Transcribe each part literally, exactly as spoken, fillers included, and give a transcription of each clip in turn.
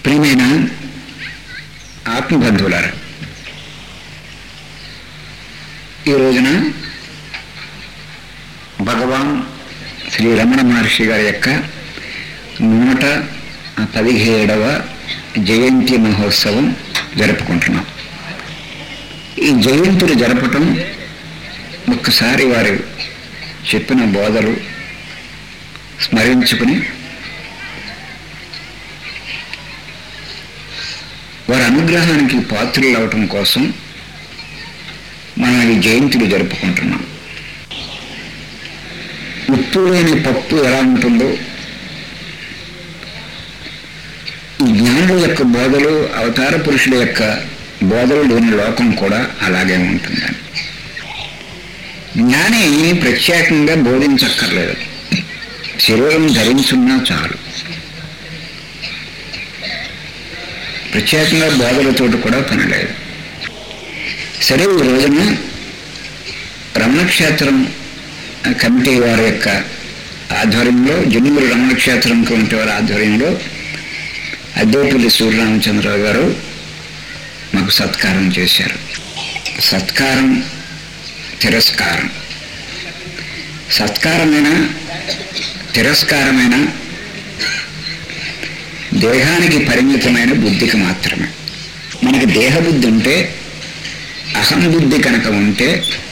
ప్రియమైన ఆత్మబంధువులారా, ఈ రోజున భగవాన్ శ్రీ రమణ మహర్షి గారి యొక్క నూట పదిహేడవ జయంతి మహోత్సవం జరుపుకుంటున్నాం. ఈ జయంతులు జరపటం ఒక్కసారి వారు చెప్పిన బోధలు స్మరించుకుని వారి అనుగ్రహానికి పాత్రలు అవటం కోసం మనం ఈ జయంతులు జరుపుకుంటున్నాం. ఉప్పు లేని పప్పు ఎలా ఉంటుందో ఈ జ్ఞానుల యొక్క బోధలు, అవతార పురుషుల యొక్క బోధలు లేని లోకం కూడా అలాగే ఉంటుందని. జ్ఞాని ప్రత్యేకంగా బోధించక్కర్లేదు, శరీరం ధరించున్నా చాలు. ప్రత్యేకంగా బోధలతో కూడా పని లేదు. సరే, ఈ రోజున రమణక్షేత్రం కమిటీ వారి యొక్క ఆధ్వర్యంలో, జన్మూరు రమణక్షేత్రం కమిటీ వారి ఆధ్వర్యంలో అద్దేపల్లి సూర్యరామచంద్రరావు గారు మాకు సత్కారం చేశారు. సత్కారం తిరస్కారం, సత్కారమైన తిరస్కారమైన దేహానికి పరిమితమైన బుద్ధికి మాత్రమే. మనకి దేహబుద్ధి ఉంటే, అహం బుద్ధి కనుక ఉంటే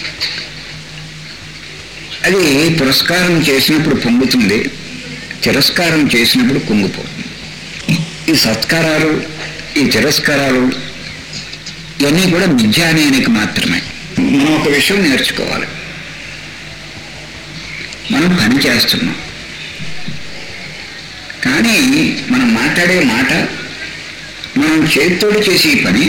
అది పురస్కారం చేసినప్పుడు పొంగుతుంది, తిరస్కారం చేసినప్పుడు కుంగిపోతుంది. ఈ సత్కారాలు, ఈ తిరస్కారాలు ఇవన్నీ కూడా మిథ్యానేనికి మాత్రమే. మనం ఒక విషయం నేర్చుకోవాలి. మనం పని చేస్తున్నాం, కానీ మనం మాట్లాడే మాట, మనం చేతితోడు చేసే పని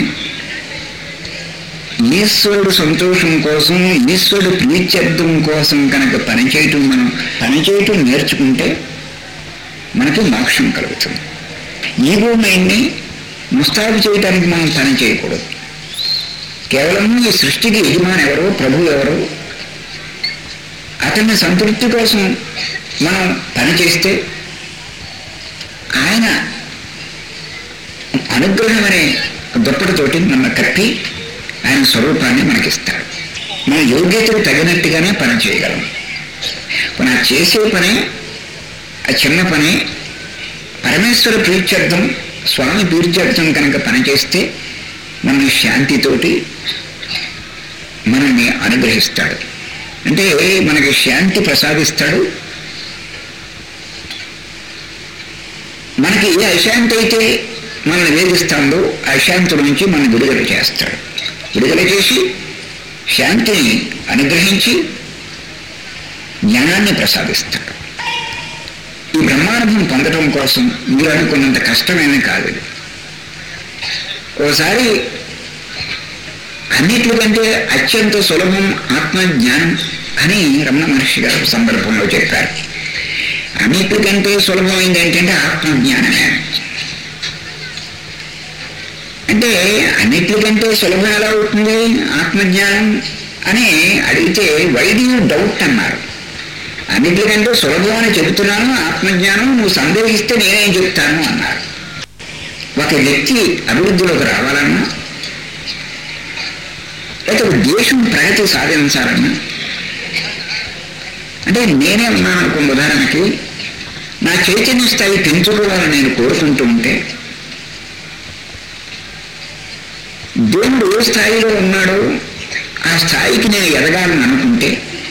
ఈశ్వరుడు సంతోషం కోసం, ఈశ్వరుడు ప్రీత్యర్థం కోసం కనుక పనిచేయటం మనం పనిచేయటం నేర్చుకుంటే మనకి మోక్షం కలుగుతుంది. ఈగో మైండ్ని ముస్తాబు చేయటానికి మనం పని చేయకూడదు. కేవలం ఈ సృష్టికి యజమాని ఎవరో, ప్రభు ఎవరో, అతన్ని సంతృప్తి కోసం మనం పని చేస్తే ఆయన అనుగ్రహం అనే దుప్పటితోటి మన కప్పి ఆయన స్వరూపాన్ని మనకిస్తాడు. మన యోగ్యతకు తగినట్టుగానే పని చేయగలం. మన చేసే పని, ఆ చిన్న పని పరమేశ్వర ప్రీత్యర్థం, స్వామి ప్రీత్యర్థం కనుక పనిచేస్తే మనల్ని శాంతితోటి మనల్ని అనుగ్రహిస్తాడు. అంటే మనకి శాంతి ప్రసాదిస్తాడు. మనకి ఏ అశాంతి అయితే మనల్ని వేధిస్తుందో ఆ అశాంతి నుంచి మనం విడుదల చేస్తాడు. విడుదల చేసి శాంతిని అనుగ్రహించి జ్ఞానాన్ని ప్రసాదిస్తాడు. ఈ బ్రహ్మానుభవం పొందడం కోసం మీరు అనుకున్నంత కష్టమేమీ కాదు. ఓసారి అన్నిటికంటే అత్యంత సులభం ఆత్మజ్ఞానం అని రమణ మహర్షి గారు సందర్భంలో చెప్పారు. అన్నిటికంటే సులభమైంది ఏంటంటే ఆత్మజ్ఞానమే. అంటే అన్నిటికంటే సులభం ఎలా అవుతుంది ఆత్మజ్ఞానం అని అడిగితే వై డు యు డౌట్ అన్నారు. అన్నిటికంటే సులభం అని చెబుతున్నాను ఆత్మజ్ఞానం, నువ్వు సందేహిస్తే నేనేం చెప్తాను అన్నారు. ఒక వ్యక్తి అభివృద్ధిలోకి రావాలన్నా, లేకపోతే దేశం ప్రగతి సాధించాలన్నా, అంటే నేనే ఉన్నాను అనుకున్న ఉదాహరణకి నా చైతన్య స్థాయి పెంచుకోవాలని నేను కోరుకుంటూ ఉంటే, దేవుడు ఏ స్థాయిలో ఉన్నాడో ఆ స్థాయికి నేను ఎదగాలని అనుకుంటే,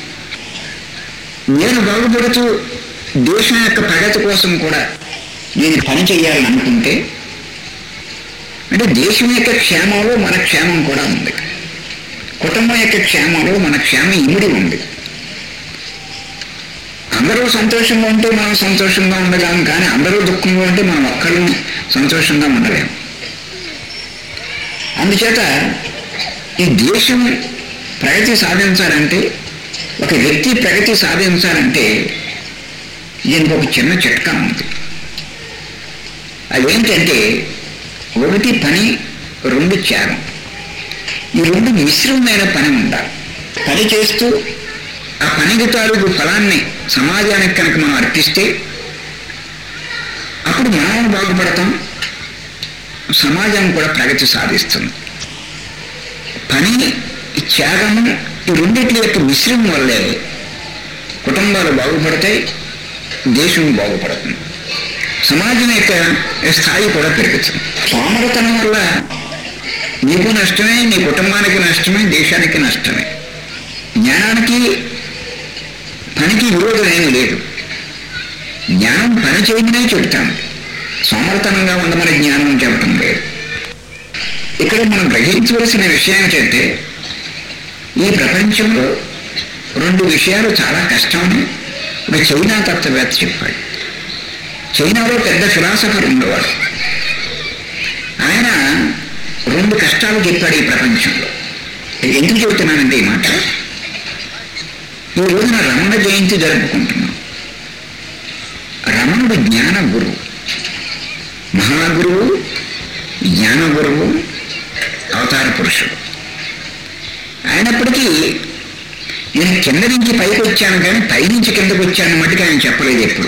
నేను బాగుపడుతూ దేశం యొక్క ప్రగతి కోసం కూడా నేను పని చేయాలని అనుకుంటే, అంటే దేశం యొక్క క్షేమంలో మన క్షేమం కూడా ఉంది, కుటుంబం యొక్క క్షేమంలో మన క్షేమం ఇమిడి ఉంది. అందరూ సంతోషంగా ఉంటే మనం సంతోషంగా ఉండగలం, కానీ అందరూ దుఃఖంగా ఉంటే మనం ఒక్కరు సంతోషంగా ఉండలేము. అందుచేత ఈ దేశం ప్రగతి సాధించాలంటే, ఒక వ్యక్తి ప్రగతి సాధించాలంటే దీనికి ఒక చిన్న చిట్కా ఉంది. అదేంటంటే ఒకటి పని, రెండు త్యాగం. ఈ రెండు మిశ్రమమైన పని ఉండాలి. పని చేస్తూ ఆ పనికి తాలూకు ఫలాన్ని సమాజానికి కనుక మనం అర్పిస్తే అప్పుడు మనం బాగుపడతాం, సమాజం కూడా ప్రగతి సాధిస్తుంది. పని, త్యాగము ఈ రెండింటి యొక్క మిశ్రమం వల్లే కుటుంబాలు బాగుపడతాయి, దేశం బాగుపడుతుంది, సమాజం యొక్క స్థాయి కూడా పెరుగుతుంది. సోమరతనం వల్ల నీకు నష్టమే, నీ కుటుంబానికి నష్టమే, దేశానికి నష్టమే. జ్ఞానానికి పనికి విరోధం ఏమీ లేదు. జ్ఞానం పని చేయమనే చెబుతాం, సోమరతనంగా ఉండమని జ్ఞానం చెప్పటం లేదు. ఇక్కడ మనం గ్రహించవలసిన విషయం ఏంటంటే ఈ ప్రపంచంలో రెండు విషయాలు చాలా కష్టమని ఒక చైనా తత్వవేత్త చెప్పాడు. చైనాలో పెద్ద ఫిలాసఫర్ ఉండేవాడు. ఆయన రెండు కష్టాలు చెప్పాడు ఈ ప్రపంచంలో. ఎందుకు చెబుతున్నానంటే ఈ మాట, ఈ రోజున రమణ జయంతి జరుపుకుంటున్నాం. రమణుడు జ్ఞాన గురువు, మహాగురువు, జ్ఞాన గురువు, అవతార పురుషుడు. అయినప్పటికీ నేను కింద నుంచి పైకి వచ్చాను కానీ పైనుంచి కిందకు వచ్చాను మటుకు ఆయన చెప్పలేదు ఎప్పుడు.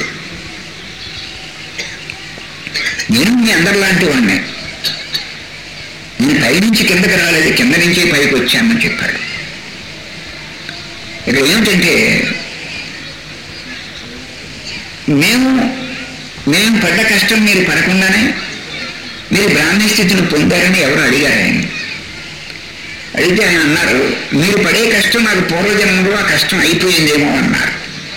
నేను మీ అందరిలాంటి వాడిని, నేను పైనుంచి కిందకి రాలేదు, కింద నుంచి పైకి వచ్చానని చెప్పాడు. ఇక్కడ ఏమిటంటే మేము మేము పడ్డ కష్టం మీరు పడకుండానే మీరు బ్రాహ్మణ స్థితిని పొందారని ఎవరు అడిగారు ఆయన. అడిగితే ఆయన అన్నారు, మీరు పడే కష్టం నాకు పూర్వజన్మలో ఆ కష్టం అయిపోయిందేమో అన్నారు.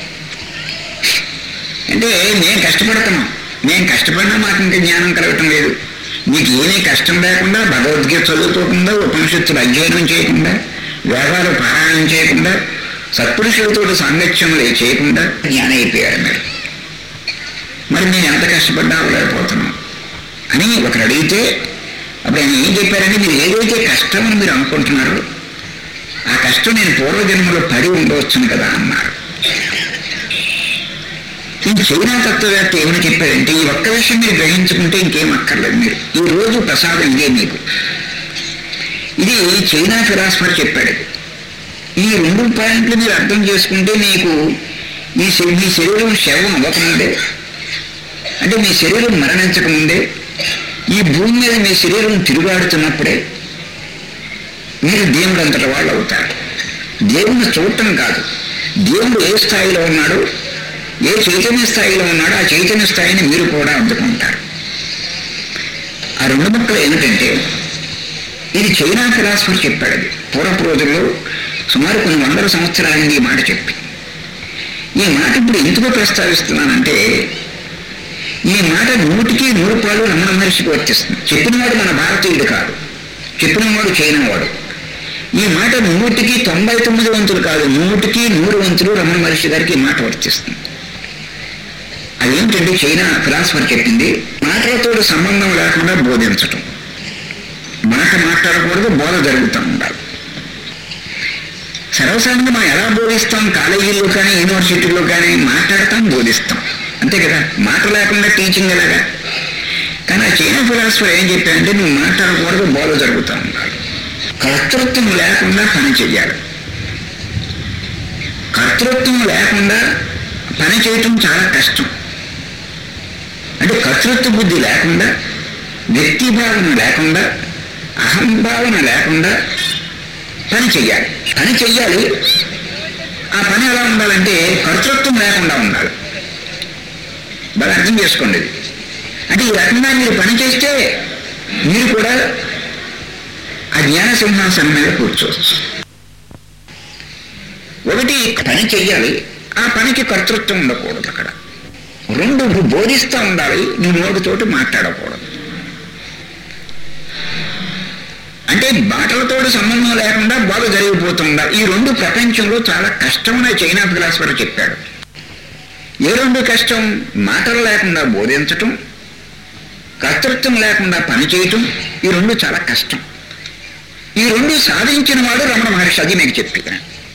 అంటే మేము కష్టపడుతున్నాం, మేము కష్టపడినా మాకు ఇంకా జ్ఞానం కలగటం లేదు. మీకు ఏమీ కష్టం లేకుండా, భగవద్గీత చదువుకోకుండా, ఉపనిషత్తులు అధ్యయనం చేయకుండా, వేదాలు పారాయణం చేయకుండా, సత్పురుషులతో సాంగత్యంలో చేయకుండా జ్ఞానం అయిపోయారు మీరు. మరి నేను ఎంత కష్టపడ్డా లేకపోతున్నాం అని ఒకరు అడిగితే అప్పుడు ఆయన ఏం చెప్పారంటే, మీరు ఏదైతే కష్టం అని మీరు అనుకుంటున్నారో ఆ కష్టం నేను పూర్వజన్మలో పడి ఉండవచ్చును కదా అన్నారు. ఈ చైనా తత్వవేత్త ఏమని చెప్పారంటే, ఈ ఒక్క విషయం మీరు గ్రహించుకుంటే ఇంకేం అక్కర్లేదు. మీరు ఈ రోజు ప్రసాదం ఇదే మీకు. ఇది చైనా ఫిలాసఫర్ చెప్పాడు. ఈ రెండు పాయింట్లు మీరు అర్థం చేసుకుంటే మీకు ఈ మీ శరీరం శవం అవ్వకముందే, అంటే మీ శరీరం మరణించకముందే, ఈ భూమి మీద మీ శరీరం తిరుగాడుతున్నప్పుడే మీరు దేవుడు అంతటి వాళ్ళు అవుతారు. దేవుణ్ణి చూడటం కాదు, దేవుడు ఏ స్థాయిలో ఉన్నాడో, ఏ చైతన్య స్థాయిలో ఉన్నాడో ఆ చైతన్య స్థాయిని మీరు కూడా అందుకుంటారు. ఆ రెండు ముక్కలు ఏమిటంటే, ఇది చైనా ఫిలాసఫర్ చెప్పాడు. అది పూర్వపు రోజుల్లో సుమారు కొన్ని వందల సంవత్సరాలైంది ఈ మాట చెప్పి. ఈ మాట ఇప్పుడు ఎందుకు ప్రస్తావిస్తున్నానంటే, ఈ మాట నూటికి నూరు పాలు రమణ మహర్షికి వర్తిస్తుంది. చెప్పినవాడు మన భారతీయుడు కాదు, చెప్పినవాడు చైనా వాడు. ఈ మాట నూటికి తొంభై తొమ్మిది వంతులు కాదు, నూటికి నూరు వంతులు రమణ మహర్షి గారికి ఈ మాట వర్తిస్తుంది. అదేమిటంటే చైనా ఫిలాసఫర్ చెప్పింది, మాటలతో సంబంధం లేకుండా బోధించటం. మాట మాట్లాడకూడదు, బోధ జరుగుతూ ఉండాలి. సర్వసాధారణంగా మనం ఎలా బోధిస్తాం, కాలేజీల్లో కానీ యూనివర్సిటీల్లో కానీ మాట్లాడతాం, బోధిస్తాం, అంతే కదా. మాట లేకుండా టీచింగ్ ఎలాగా? కానీ ఆ చైనా ఫిలాసఫర్ ఏం చెప్పారంటే, నువ్వు మాట్లాడకూడదు, బోధ జరుగుతూ ఉండాలి. కర్తృత్వం లేకుండా పని చెయ్యాలి. కర్తృత్వం లేకుండా పని చేయటం చాలా కష్టం. అంటే కర్తృత్వ బుద్ధి లేకుండా, వ్యక్తిభావన లేకుండా, అహంభావన లేకుండా పని చెయ్యాలి. పని చెయ్యాలి. ఆ పని ఎలా ఉండాలంటే కర్తృత్వం లేకుండా ఉండాలి. బాగా అర్థం చేసుకోండి. అంటే ఈ రకంగా మీరు పని చేస్తే మీరు కూడా ఆ జ్ఞాన సింహాసనం మీద కూర్చోవచ్చు. ఒకటి పని చెయ్యాలి, ఆ పనికి కర్తృత్వం ఉండకూడదు. అక్కడ రెండు బోధిస్తూ ఉండాలి, నీ నోటితోటి మాట్లాడకూడదు. అంటే మాటలతో సంబంధం లేకుండా బాగా జరిగిపోతుందా. ఈ రెండు ప్రపంచంలో చాలా కష్టమని చైనా ఫిలాసఫర్ చెప్పాడు. ఏ రెండు కష్టం? మాటలు లేకుండా బోధించటం, కర్తృత్వం లేకుండా పని చేయటం. ఈ రెండు చాలా కష్టం. ఈ రెండు సాధించిన వాడు రమణ మహర్షి. అది మీకు చెప్పిన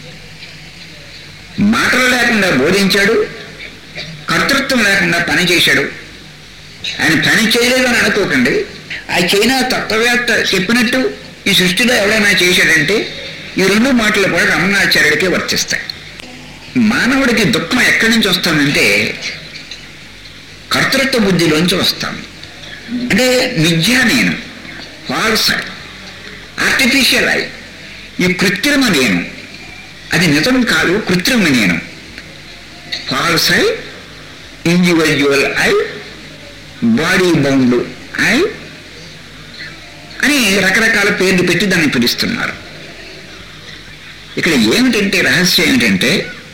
మాటలు లేకుండా బోధించాడు, కర్తృత్వం లేకుండా పని చేశాడు. ఆయన పని చేయలేదు అని అనుకోకండి. ఆ చైనా తత్వవేత్త చెప్పినట్టు ఈ సృష్టిలో ఎవరైనా చేశాడంటే ఈ రెండు మాటలు కూడా రమణాచార్యుడికే వర్తిస్తాయి. మానవుడికి దుఃఖం ఎక్కడి నుంచి వస్తుందంటే కర్తృత్వ బుద్ధిలోంచి వస్తాం. అంటే మిథ్యా నేను, ఫాల్స్ ఐ, ఆర్టిఫిషియల్ ఐ. ఈ కృత్రిమ నేను అది నిజం కాదు, కృత్రిమ నేను. False I, individual I, body bound I అని రకరకాల పేర్లు పెట్టి దాన్ని పిలుస్తున్నారు. ఇక్కడ ఏమిటంటే రహస్యం ఏమిటంటే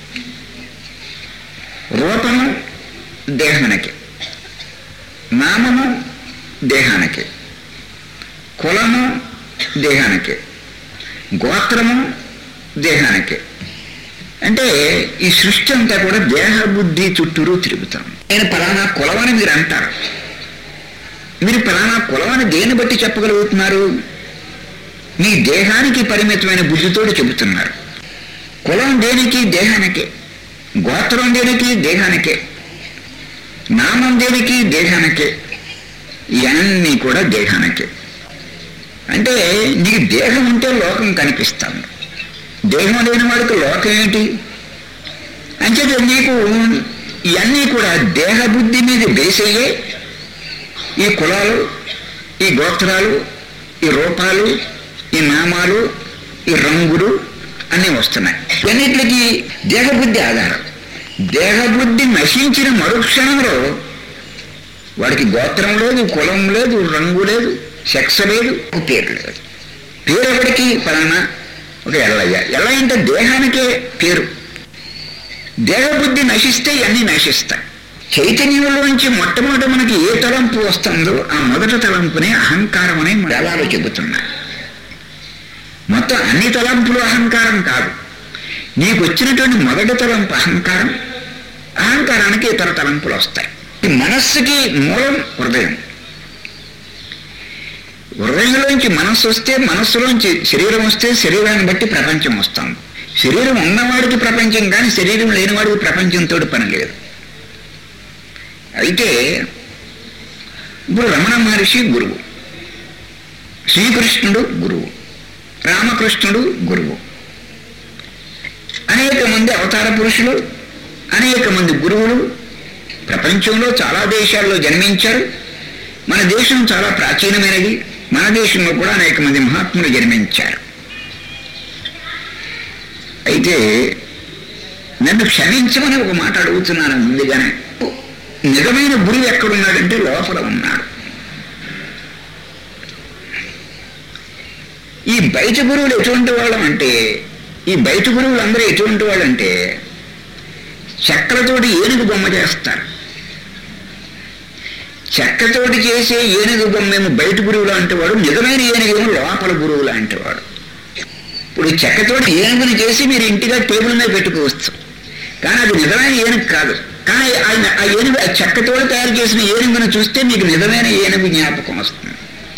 రూపము దేహానికి, నామము దేహానికి, కులము దేహానికి, గోత్రము దేహానికి. అంటే ఈ సృష్టి అంతా కూడా దేహ బుద్ధి చుట్టూరు తిరుగుతాం. నేను ఫలానా కులమని మీరు అంటారు. మీరు ఫలానా కులమని దేన్ని బట్టి చెప్పగలుగుతున్నారు? మీ దేహానికి పరిమితమైన బుద్ధితోటి చెబుతున్నారు. కులం దేనికి? దేహానికే. గోత్రం దేనికి? దేహానికే. నామం దేనికి? దేహానికే. ఇవన్నీ కూడా దేహానికే. అంటే నీకు దేహం ఉంటే లోకం కనిపిస్తాను. దేహం లేని వాడికి లోకం ఏంటి? అంచేత నీకు ఇవన్నీ కూడా దేహబుద్ధి మీద బేస్ అయ్యే ఈ కులాలు, ఈ గోత్రాలు, ఈ రూపాలు, ఈ నామాలు, ఈ రంగులు అన్నీ వస్తున్నాయి. ఇవన్నిటికి దేహబుద్ధి ఆధారం. దేహబుద్ధి నశించిన మరుక్షణంలో వాడికి గోత్రం లేదు, కులం లేదు, రంగు లేదు, సెక్స్ లేదు, పేరు లేదు. పేరు ఎవరికి? పలానా ఒక ఎల్లయ్య. ఎల్లయ్య అంటే దేహానికే పేరు. దేహబుద్ధి నశిస్తే ఇవన్నీ నశిస్తాయి. చైతన్యంలోంచి మొట్టమొదటి మనకి ఏ తలంపు వస్తుందో ఆ మొదటి తలంపునే అహంకారం అనే వేదాలు చెబుతున్నాయి. మొత్తం అన్ని తలంపులు అహంకారం కాదు. నీకు వచ్చినటువంటి మొదటి తలంపు అహంకారం. అహంకారానికి ఇతర తలంపులు వస్తాయి. ఈ మనస్సుకి మూలం హృదయం. హృదయంలోంచి మనస్సు వస్తే, మనస్సులోంచి శరీరం వస్తే, శరీరాన్ని బట్టి ప్రపంచం వస్తుంది. శరీరం ఉన్నవాడికి ప్రపంచం, కానీ శరీరం లేనివాడికి ప్రపంచంతో పని లేదు. అయితే ఇప్పుడు రమణ మహర్షి గురువు, శ్రీకృష్ణుడు గురువు, రామకృష్ణుడు గురువు, అనేక మంది అవతార పురుషులు, అనేక మంది గురువులు ప్రపంచంలో చాలా దేశాల్లో జన్మించారు. మన దేశం చాలా ప్రాచీనమైనది. మన దేశంలో కూడా అనేక మంది మహాత్ములు జన్మించారు. అయితే నన్ను క్షమించమని ఒక మాట అడుగుతున్నాను ముందుగానే. నిజమైన గురువు ఎక్కడున్నాడంటే లోపల ఉన్నాడు. ఈ బయట గురువులు ఎటువంటి వాళ్ళు అంటే, ఈ బయట గురువులు అందరూ ఎటువంటి వాళ్ళు అంటే చెక్కలతోటి ఏనుగు బొమ్మ చేస్తారు. చెక్కతోటి చేసే ఏనుగు బొమ్మేమో బయట గురువులు అంటేవాడు, నిజమైన ఏనుగేమో లోపల గురువులు అంటేవాడు. ఇప్పుడు చెక్కతోటి ఏనుగుని చేసి మీరు ఇంటిగా టేబుల్ మీద పెట్టుకోవచ్చు, కానీ అది నిజమైన ఏనుగు కాదు. కానీ ఆయన ఆ ఏనుగు ఆ చెక్కతోటి తయారు చేసిన ఏనుగును చూస్తే మీకు నిజమైన ఏనుగు జ్ఞాపకం వస్తుంది.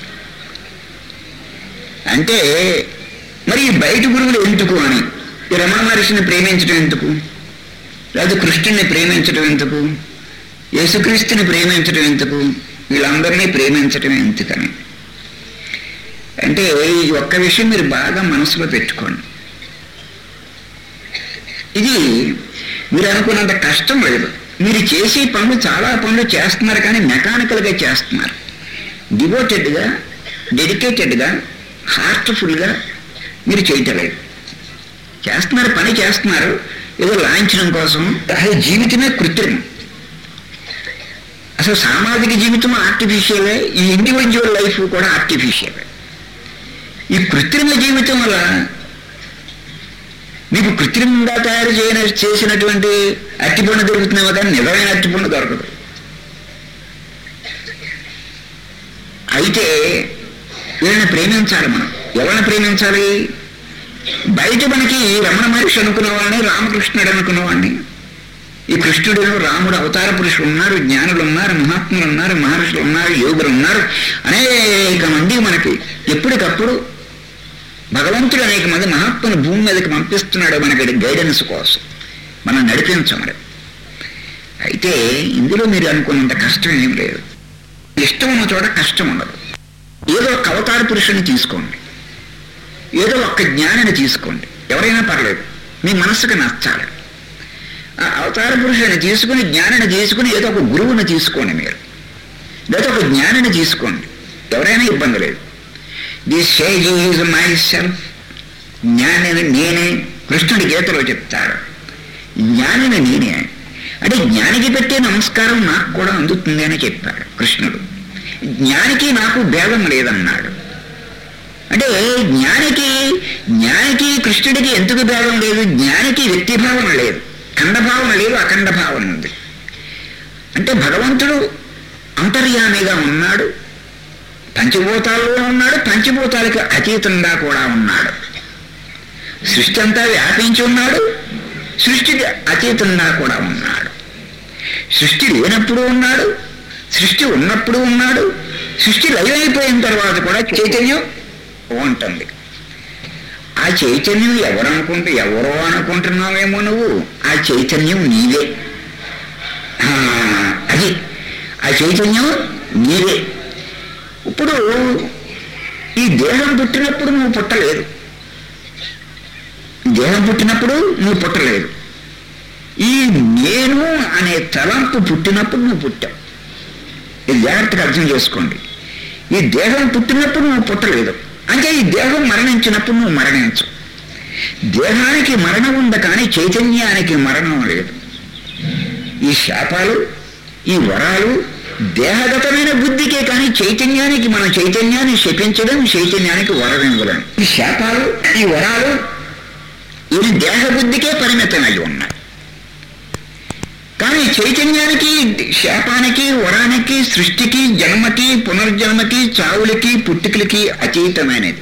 అంటే మరి ఈ బయట గురువులు ఎందుకు అని, ఈ రమణ మహర్షిని ప్రేమించడం ఎందుకు, లేదా కృష్ణుని ప్రేమించడం ఎందుకు, యేసుక్రీస్తుని ప్రేమించడం ఎందుకు, వీళ్ళందరినీ ప్రేమించడం ఎందుకని అంటే ఈ ఒక్క విషయం మీరు బాగా మనసులో పెట్టుకోండి. ఇది మీరు అనుకున్నంత కష్టం లేదు. మీరు చేసే పనులు చాలా పనులు చేస్తున్నారు, కానీ మెకానికల్గా చేస్తున్నారు. డివోటెడ్గా, డెడికేటెడ్గా, హార్ట్ఫుల్గా మీరు చేయటలేదు. చేస్తున్నారు, పని చేస్తున్నారు ఏదో లాంఛనం కోసం. అసలు జీవితమే కృత్రిమం. అసలు సామాజిక జీవితం ఆర్టిఫిషియలే, ఈ ఇండివిజువల్ లైఫ్ కూడా ఆర్టిఫిషియలే. ఈ కృత్రిమ జీవితం వల్ల మీకు కృత్రిమంగా తయారు చేయన చేసినటువంటి అరటిపండు దొరుకుతున్నామో కానీ నిజమైన అరటిపండు దొరకదు. అయితే వీళ్ళని ప్రేమించాలి మనం. ఎవరిని ప్రేమించాలి? బయట మనకి రమణ మహర్షి అనుకున్న వాడిని, రామకృష్ణుడు అనుకున్న వాడిని, ఈ కృష్ణుడు రాముడు అవతార పురుషులు ఉన్నారు, జ్ఞానులు ఉన్నారు, మహాత్ములు ఉన్నారు, మహర్షులు ఉన్నారు, యోగులు ఉన్నారు, అనేక మంది మనకి ఎప్పటికప్పుడు భగవంతుడు అనేక మంది మహాత్ములు భూమి మీదకి పంపిస్తున్నాడు మనకి గైడెన్స్ కోసం, మనం నడిపించమని. అయితే ఇందులో మీరు అనుకున్నంత కష్టం ఏం లేదు. ఇష్టం ఉన్న చోట కష్టం ఉండదు. ఏదో ఒక అవతార పురుషుని తీసుకోండి, ఏదో ఒక్క జ్ఞానాన్ని తీసుకోండి, ఎవరైనా పర్లేదు, మీ మనస్సుకు నచ్చాలి. ఆ అవతార పురుషుని తీసుకుని, జ్ఞానాన్ని తీసుకుని, ఏదో ఒక గురువుని తీసుకోండి. మీరు లేదా ఒక జ్ఞానిని తీసుకోండి, ఎవరైనా ఇబ్బంది లేదు. The sage is myself, జ్ఞానిని నేనే. కృష్ణుడి గీతలో చెప్తారు జ్ఞానిని నేనే అంటే జ్ఞానికి పెట్టే నమస్కారం నాకు కూడా అందుతుంది అని చెప్పాడు కృష్ణుడు. జ్ఞానికి నాకు భేదం లేదన్నాడు. అంటే జ్ఞానికి జ్ఞానికి కృష్ణుడికి ఎందుకు భేదం లేదు? జ్ఞానికి వ్యక్తిభావన లేదు, ఖండభావన లేదు, అఖండ భావన ఉంది. అంటే భగవంతుడు అంతర్యామిగా ఉన్నాడు, పంచభూతాల్లో ఉన్నాడు, పంచభూతాలకు అతీతంగా కూడా ఉన్నాడు. సృష్టి అంతా వ్యాపించి ఉన్నాడు, సృష్టికి అతీతంగా కూడా ఉన్నాడు. సృష్టి లేనప్పుడు ఉన్నాడు, సృష్టి ఉన్నప్పుడు ఉన్నాడు, సృష్టి లయమైపోయిన తర్వాత కూడా చైతన్యం ఉంటుంది. ఆ చైతన్యం ఎవరు అనుకుంటే ఎవరో అనుకుంటున్నావేమో నువ్వు, ఆ చైతన్యం నీవే. అది ఆ చైతన్యం నీవే. ఇప్పుడు ఈ దేహం పుట్టినప్పుడు నువ్వు పుట్టలేదు, దేహం పుట్టినప్పుడు నువ్వు పుట్టలేదు. ఈ నేను అనే తలంపు పుట్టినప్పుడు నువ్వు పుట్టావు. ఇది జాగ్రత్తగా అర్థం చేసుకోండి. ఈ దేహం పుట్టినప్పుడు నువ్వు పుట్టలేదు, అంటే ఈ దేహం మరణించినప్పుడు నువ్వు మరణించు. దేహానికి మరణం ఉంది కానీ చైతన్యానికి మరణం లేదు. ఈ శాపాలు, ఈ వరాలు దేహగతమైన బుద్ధికే కానీ చైతన్యానికి, మన చైతన్యాన్ని శపించడం, చైతన్యానికి వరం ఇవ్వడం. ఈ శాపాలు, ఈ వరాలు ఇది దేహ బుద్ధికే పరిమితమై ఉన్నాయి. కానీ చైతన్యానికి, శాపానికి, వరానికి, సృష్టికి, జన్మకి, పునర్జన్మకి, చావులకి, పుట్టుకలకి అతీతమైనది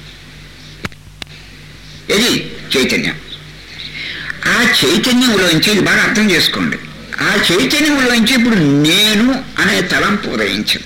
ఇది చైతన్యం. ఆ చైతన్యంలోంచి, ఇది బాగా అర్థం చేసుకోండి, ఆ చైతన్యంలోంచి ఇప్పుడు నేను అనే తలంపు ఉదయించింది.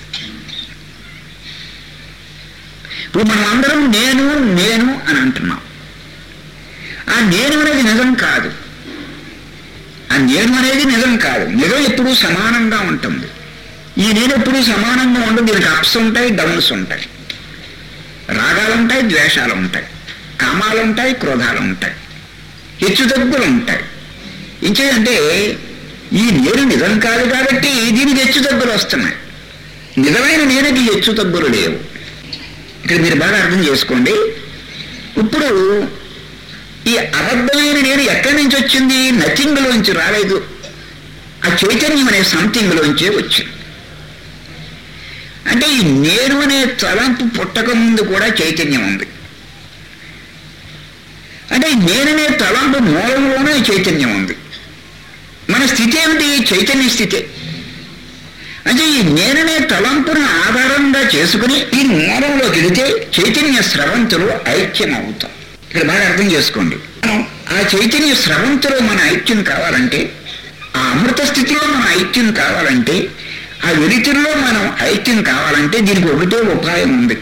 ఇప్పుడు మనం అందరం నేను నేను అని అంటున్నాం. ఆ నేను అనేది నిజం కాదు, ఆ నేను అనేది నిజం కాదు. నిజం ఎప్పుడూ సమానంగా ఉంటుంది. ఈ నేను ఎప్పుడూ సమానంగా ఉండదు. దీనికి అప్స్ ఉంటాయి, డౌన్స్ ఉంటాయి, రాగాలు ఉంటాయి, ద్వేషాలు ఉంటాయి, కామాలు ఉంటాయి, క్రోధాలు ఉంటాయి, హెచ్చుతగ్గులు ఉంటాయి. ఇంకేంటంటే ఈ నేను నిజం కాదు కాబట్టి దీనికి హెచ్చుతగ్గులు వస్తున్నాయి. నిజమైన నేనకి హెచ్చుతగ్గులు లేవు. ఇక్కడ మీరు బాగా అర్థం చేసుకోండి. ఇప్పుడు ఈ అబద్ధమైన నేను ఎక్కడి నుంచి వచ్చింది? నథింగ్లోంచి రాలేదు, ఆ చైతన్యం అనే సంథింగ్లోంచే వచ్చింది. అంటే ఈ నేను అనే తలంపు పుట్టక ముందు కూడా చైతన్యం ఉంది. అంటే నేననే తలంపు మూలంలోనే చైతన్యం ఉంది. మన స్థితి ఏమిటి? చైతన్య స్థితే. అంటే ఈ నేననే తలంపును ఆధారంగా చేసుకుని ఈ మూలంలోకి వెళితే చైతన్య స్రవంతులు ఐక్యం అవుతాం. ఇక్కడ బాగా అర్థం చేసుకోండి. ఆ చైతన్య స్రవంతులో మన ఐక్యం కావాలంటే, ఆ అమృత స్థితిలో మన ఐక్యం కావాలంటే, ఆ వెలితిలో మనం ఐక్యం కావాలంటే దీనికి ఒకటే ఉపాయం ఉంది.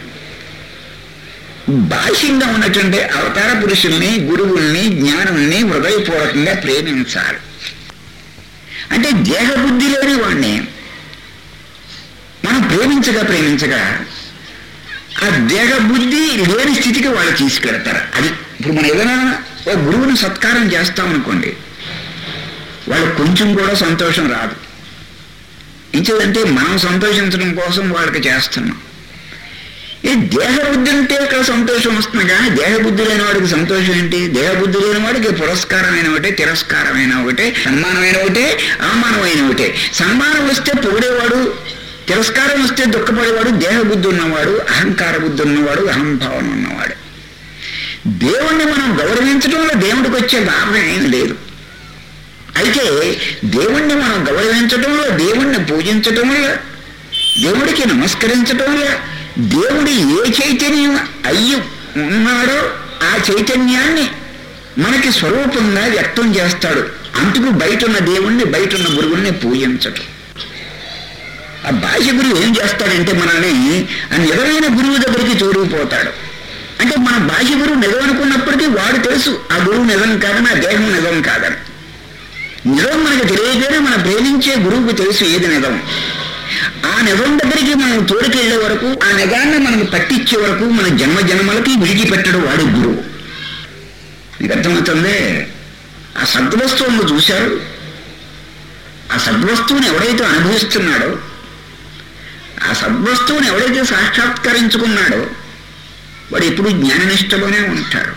బాహ్యంగా ఉన్నటువంటి అవతార పురుషుల్ని, గురువుల్ని, జ్ఞానుల్ని హృదయపూర్వకంగా ప్రేమించాలి. అంటే దేహబుద్ధి లేని వాడిని మనం ప్రేమించగా ప్రేమించగా ఆ దేహబుద్ధి లేని స్థితికి వాళ్ళు తీసుకెడతారు. అది ఇప్పుడు మనం ఏదైనా ఒక గురువుని సత్కారం చేస్తామనుకోండి, వాళ్ళు కొంచెం కూడా సంతోషం రాదు. ఇంకేదంటే మనం సంతోషించడం కోసం వాళ్ళకి చేస్తున్నాం. ఈ దేహబుద్ధి అంటే ఇక్కడ సంతోషం వస్తుంది కానీ దేహబుద్ధి లేని వాడికి సంతోషం ఏంటి? దేహబుద్ధి లేని వాడికి పురస్కారమైన ఒకటే, తిరస్కారమైన ఒకటే, సన్మానమైన ఒకటే, అవమానమైన ఒకటే. సన్మానం వస్తే పొగిడేవాడు, తిరస్కారం వస్తే దుఃఖపడేవాడు దేహబుద్ధి ఉన్నవాడు, అహంకార బుద్ధి ఉన్నవాడు, అహంభావన ఉన్నవాడు. దేవుణ్ణి మనం గౌరవించడంలో దేవుడికి వచ్చే లాభం ఏం లేదు. అయితే దేవుణ్ణి మనం గౌరవించడంలో, దేవుణ్ణి పూజించడంలో, దేవుడికి నమస్కరించడంలో దేవుడు ఏ చైతన్యం అయ్యి ఉన్నాడో ఆ చైతన్యాన్ని మనకి స్వరూపంగా వ్యక్తం చేస్తాడు. అందుకు బయట ఉన్న దేవుణ్ణి, బయట ఉన్న గురువుల్ని పూజించటం. ఆ బాహ్య గురువు ఏం చేస్తాడంటే మనల్ని ఆ నిజమైన గురువు దగ్గరికి తోడుకుపోతాడు. అంటే మన బాహ్య గురువు నిజం అనుకున్నప్పటికీ వాడు తెలుసు ఆ గురువు నిజం కాదని, ఆ దేహం నిజం కాదని. నిజం మనకు తెలియగానే మనం ప్రేమించే గురువుకు తెలుసు ఏది నిజం. ఆ నిజం దగ్గరికి మనం తోడుకెళ్లే వరకు, ఆ నిజాన్ని మనకు పట్టించే వరకు మన జన్మ జన్మలకి విడిచిపెట్టడు వాడు గురువు. మీకు అర్థమవుతుంది? ఆ సద్వస్తువును చూశారు, ఆ సద్వస్తువుని ఎవడైతే అనుభవిస్తున్నాడో ఆ సద్వస్తువుని ఎవడైతే సాక్షాత్కరించుకున్నాడో వాడు ఎప్పుడు జ్ఞాననిష్టలోనే ఉంటాడు.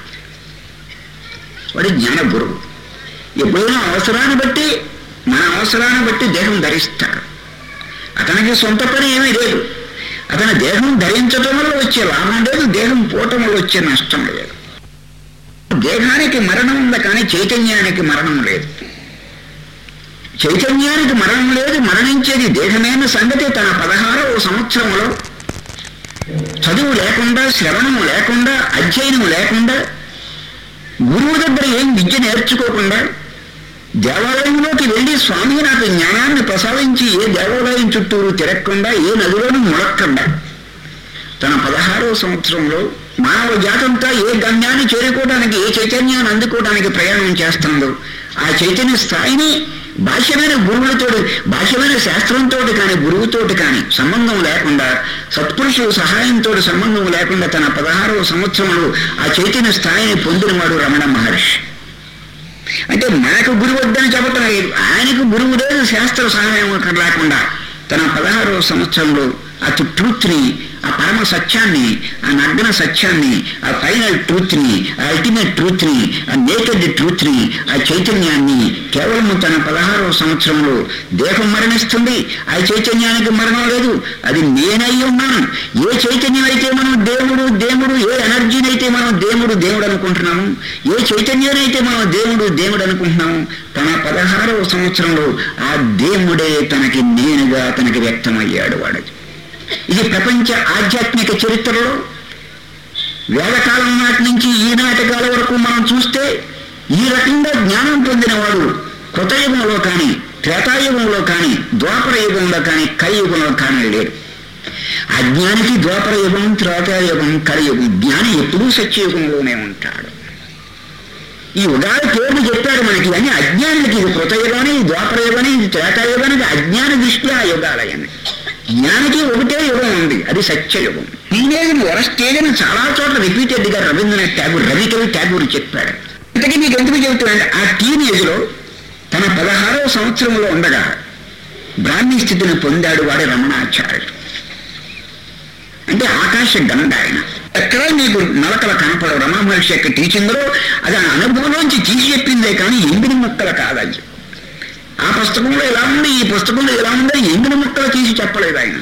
వాడు జ్ఞాన గురువు. ఎప్పుడైనా అవసరాన్ని బట్టి మన అవసరాన్ని బట్టి దేహం ధరిస్తాడు. అతనికి సొంత పని ఏమీ లేదు. అతని దేహం ధరించటం వల్ల వచ్చే లాభం లేదు, దేహం పోవటం వల్ల వచ్చే నష్టం లేదు. దేహానికి మరణం ఉంది కానీ చైతన్యానికి మరణం లేదు. చైతన్యానికి మరణం లేదు, మరణించేది దేహమైన సంగతి తన పదహారవ సంవత్సరంలో చదువు లేకుండా, శ్రవణము లేకుండా, అధ్యయనము లేకుండా, గురువు దగ్గర ఏం విద్య నేర్చుకోకుండా, దేవాలయంలోకి వెళ్ళి స్వామి నాకు జ్ఞానాన్ని ప్రసాదించి ఏ దేవాలయం చుట్టూరు తిరగకుండా, ఏ నదిలోనూ ముడక్కుండా, తన పదహారవ సంవత్సరంలో మానవ జాతంతా ఏ గమ్యాన్ని చేరుకోవడానికి, ఏ చైతన్యాన్ని అందుకోవడానికి ప్రయాణం చేస్తుందో ఆ చైతన్య స్థాయిని బాహ్యమైన గురువులతో, బాహ్యమైన శాస్త్రంతో కానీ గురువుతోటి కానీ సంబంధం లేకుండా, సత్పురుషుల సహాయంతో సంబంధం లేకుండా తన పదహారవ సంవత్సరంలో ఆ చైతన్య స్థాయిని పొందినవాడు రమణ మహర్షి. అంటే మనకు గురువు వద్దని చెప్పటం లేదు, ఆయనకు గురువు లేదు, శాస్త్ర సహాయం లేకుండా తన పదహారవ సంవత్సరంలో ఆ ట్రూత్ని, ఆ పరమ సత్యాన్ని, ఆ నగ్న సత్యాన్ని, ఆ ఫైనల్ ట్రూత్ని, ఆ అల్టిమేట్ ట్రూత్ని, ఆ నేకెడ్ ట్రూత్ని, ఆ చైతన్యాన్ని కేవలం తన పదహారవ సంవత్సరంలో దేహం మరణిస్తుంది, ఆ చైతన్యానికి మరణం లేదు, అది నేనై ఉన్నాను. ఏ చైతన్యం అయితే మనం దేవుడు దేవుడు, ఏ ఎనర్జీని అయితే మనం దేవుడు దేవుడు అనుకుంటున్నాము, ఏ చైతన్యానైతే మనం దేవుడు దేవుడు అనుకుంటున్నాము, తన పదహారవ సంవత్సరంలో ఆ దేవుడే తనకి నేనుగా తనకి వ్యక్తమయ్యాడు. వాడు ఇది ప్రపంచ ఆధ్యాత్మిక చరిత్రలో వేదకాలం నాటి నుంచి ఈనాటి కాలం వరకు మనం చూస్తే ఈ రకంగా జ్ఞానం పొందినవాడు కృతయుగంలో కానీ, త్రేతాయుగంలో కానీ, ద్వాపర యుగంలో కానీ, కలియుగంలో కానీ లేడు. అజ్ఞానికి ద్వాపర యుగం, త్రేతాయుగం, కలియుగం. జ్ఞాని ఎప్పుడూ సత్యయుగంలోనే ఉంటాడు. ఈ యుగాల పేర్లు చెప్పాడు మనకి, అని అజ్ఞానికి ఇది కృతయుగాని, ఇది ద్వాపర యుగాని, ఇది త్రేతాయుగానికి అజ్ఞాన దృష్ట్యా యుగాలయని. జ్ఞానికి ఒకటే యుగం ఉంది, అది సత్యయుగం. టీనేజ్ వరస్టేజ్ అని చాలా చోట్ల రిపీటెడ్ గా రవీంద్రనాథ్ ఠాగూర్, రవికవి ఠాగూర్ చెప్పాడు. ఇంతకీ మీకు ఎందుకు చెబుతున్నాడు? ఆ టీనేజ్ లో తన పదహారవ సంవత్సరంలో ఉండగా బ్రాహ్మీ స్థితిని పొందాడు వాడే రమణాచార్యుడు. అంటే ఆకాశ గంధ ఆయన. ఎక్కడ మీకు నలకల కనపడవు. రమణ మహర్షి యొక్క టీచింగ్ లో అది ఆ అనుభవంలోంచి తీసి చెప్పిందే కానీ ఎంగిలి మొక్కలు కాదని. ఆ పుస్తకంలో ఎలా ఉంది, ఈ పుస్తకంలో ఎలా ఉందని ఎంగిలి మొక్కలు తీసి చెప్పలేదు ఆయన.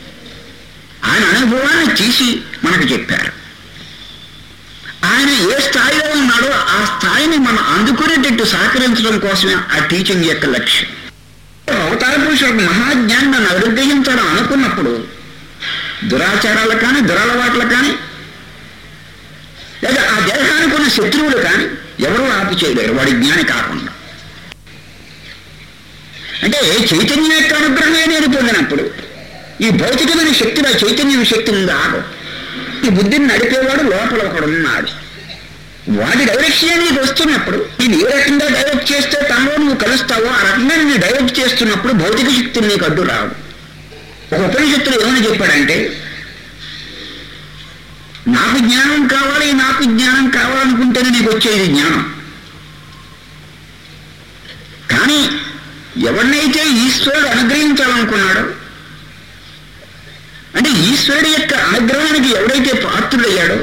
ఆయన అనుభవాన్ని తీసి మనకు చెప్పారు. ఆయన ఏ స్థాయిలో ఉన్నాడో ఆ స్థాయిని మనం అందుకునేటట్టు సహకరించడం కోసమే ఆ టీచింగ్ యొక్క లక్ష్యం. అవతార పురుషులకు మహాజ్ఞానం నన్ను అనుగ్రహించాలని అనుకున్నప్పుడు దురాచారాలు కానీ, దురలవాట్లు కానీ, లేదా ఆ దేహానికి ఉన్న శత్రువులు కానీ ఎవరూ ఆపి చేయలేరు వాడి జ్ఞాని కాకుండా. అంటే చైతన్యం యొక్క అనుగ్రహమే నేను పొందినప్పుడు ఈ భౌతికమైన శక్తిలో చైతన్యం శక్తి ఉంది ఆగం. ఈ బుద్ధిని నడిపేవాడు లోపల ఒకడు ఉన్నాడు. వాడి డైరెక్షన్ నీకు వస్తున్నప్పుడు నేను ఏ రకంగా డైరెక్ట్ చేస్తే తనలో నువ్వు కలుస్తావో ఆ రకంగా నేను డైరెక్ట్ చేస్తున్నప్పుడు భౌతిక శక్తిని నీకు అడ్డు రావు. ఒక ఉపనిషత్తులు ఏమని చెప్పాడంటే, నాకు జ్ఞానం కావాలి, నాకు జ్ఞానం కావాలనుకుంటేనే నీకు వచ్చేది జ్ఞానం. కానీ ఎవరినైతే ఈశ్వరుడు అనుగ్రహించాలనుకున్నాడో, అంటే ఈశ్వరుడి యొక్క అనుగ్రహానికి ఎవడైతే పాత్రుడయ్యాడో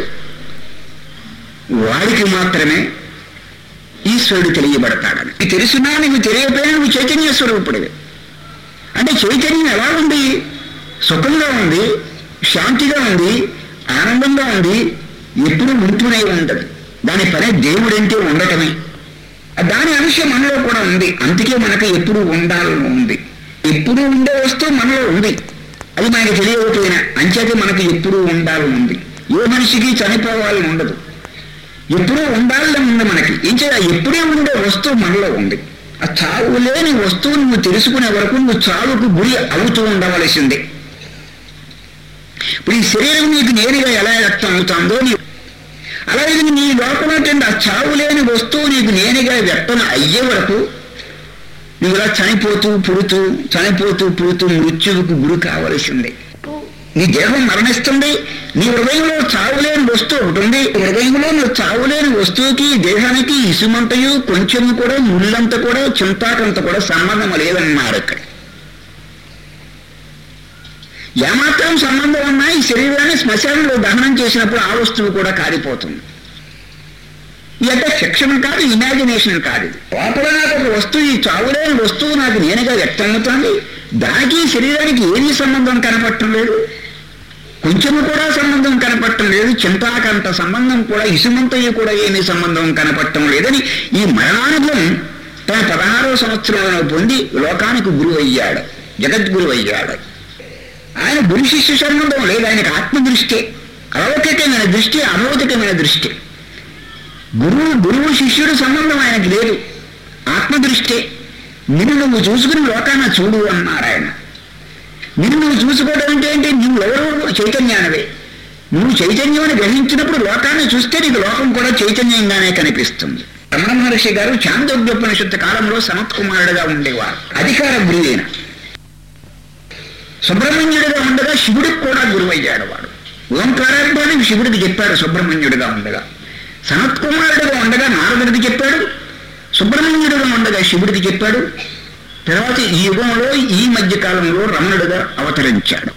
వాడికి మాత్రమే ఈశ్వరుడు తెలియబడతాడని. ఇది తెలుసున్నా నీకు తెలియకపోయినా నువ్వు చైతన్య స్వరూపుడివి. అంటే చైతన్యం ఎలా ఉంది? సుఖంగా ఉంది, శాంతిగా ఉంది, ఆనందంగా ఉంది, ఎప్పుడు ఉంటూనే ఉండదు. దాని పని దేవుడంటే ఉండటమే. దాని అంశం మనలో కూడా ఉంది. అందుకే మనకు ఎప్పుడు ఉండాలని ఉంది. ఎప్పుడు ఉండే వస్తువు మనలో ఉంది, అది మనకి తెలియకపోయినా అంచేతే మనకు ఎప్పుడూ ఉండాలని ఉంది. ఏ మనిషికి చనిపోవాలని ఉండదు, ఎప్పుడూ ఉండాలని ఉంది మనకి. ఇంకే ఎప్పుడే ఉండే వస్తువు మనలో ఉంది. ఆ చావు లేని వస్తువు నువ్వు తెలుసుకునే వరకు నువ్వు చావుకు గురి అవుతూ ఉండవలసిందే. ఇప్పుడు ఈ శరీరం నీకు నేరుగా ఎలా వ్యక్తం అవుతుందో, అలాగే నీ లోపల ఆ చావు లేని వస్తువు నీకు నేరుగా వ్యక్తం అయ్యే వరకు నువ్వు ఇలా చనిపోతూ పుడుతూ చనిపోతూ పుడుతూ మృత్యువుకు గురి కావలసిందే. నీ దేహం మరణిస్తుంది, నీ హృదయంలో చావులేని వస్తువు ఒకటి ఉంది. హృదయంలో నువ్వు చావులేని వస్తువుకి దేహానికి ఇసుమంతయు కొంచెము కూడా ముళ్ళంత కూడా చింతాకంత కూడా సంబంధం లేదన్నారు ఇక్కడ. ఏమాత్రం సంబంధం ఉన్నా ఈ శరీరాన్ని శ్మశానంలో దహనం చేసినప్పుడు ఆ వస్తువు కూడా కాలిపోతుంది. ఇదంటే ఫిక్షన్ కాదు, ఇమాజినేషన్ కాదు. లోపల నాకు ఒక వస్తువు, ఈ చావులేని వస్తువు నాకు నేనుగా వ్యక్తమవుతుంది. దానికి శరీరానికి ఏమీ సంబంధం కనపడటం లేదు, కొంచెము కూడా సంబంధం కనపడటం లేదు. చింతాకంత సంబంధం కూడా, ఇసుమంతయ్య కూడా ఏమీ సంబంధం కనపడటం లేదని ఈ మరణానుభవం తన పదహారో సంవత్సరంలో పొంది లోకానికి గురువు అయ్యాడు, జగద్గురువు అయ్యాడు. ఆయన గురు శిష్య సంబంధం లేదు, ఆయనకు ఆత్మదృష్టి, అలౌకికమైన దృష్టి, అలౌకికమైన దృష్టి. గురువు గురువు శిష్యుడు సంబంధం ఆయనకి లేదు, ఆత్మదృష్టి. నిన్ను నువ్వు చూసుకుని లోకాన్ని చూడు అన్నారు ఆయన. నిన్ను నువ్వు చూసుకోవడం అంటే ఏంటి? నువ్వు ఎవరు? చైతన్యానివే. నువ్వు చైతన్యాన్ని గ్రహించినప్పుడు లోకాన్ని చూస్తే నీకు లోకం కూడా చైతన్యంగానే కనిపిస్తుంది. రమణ మహర్షి గారు చాందోగ్యోపనిషత్తు కాలంలో సనత్ కుమారుడుగా ఉండేవారు, అధికార గురువైన. సుబ్రహ్మణ్యుడిగా ఉండగా శివుడికి కూడా గురువు అయ్యాడు వాడు. ఓంకారాన్ని శివుడికి చెప్పాడు సుబ్రహ్మణ్యుడిగా ఉండగా. సనత్ కుమారుడిగా ఉండగా నారదుడికి చెప్పాడు, సుబ్రహ్మణ్యుడిగా ఉండగా శివుడికి చెప్పాడు. తర్వాత ఈ యుగంలో ఈ మధ్య కాలంలో రమణుడిగా అవతరించాడు.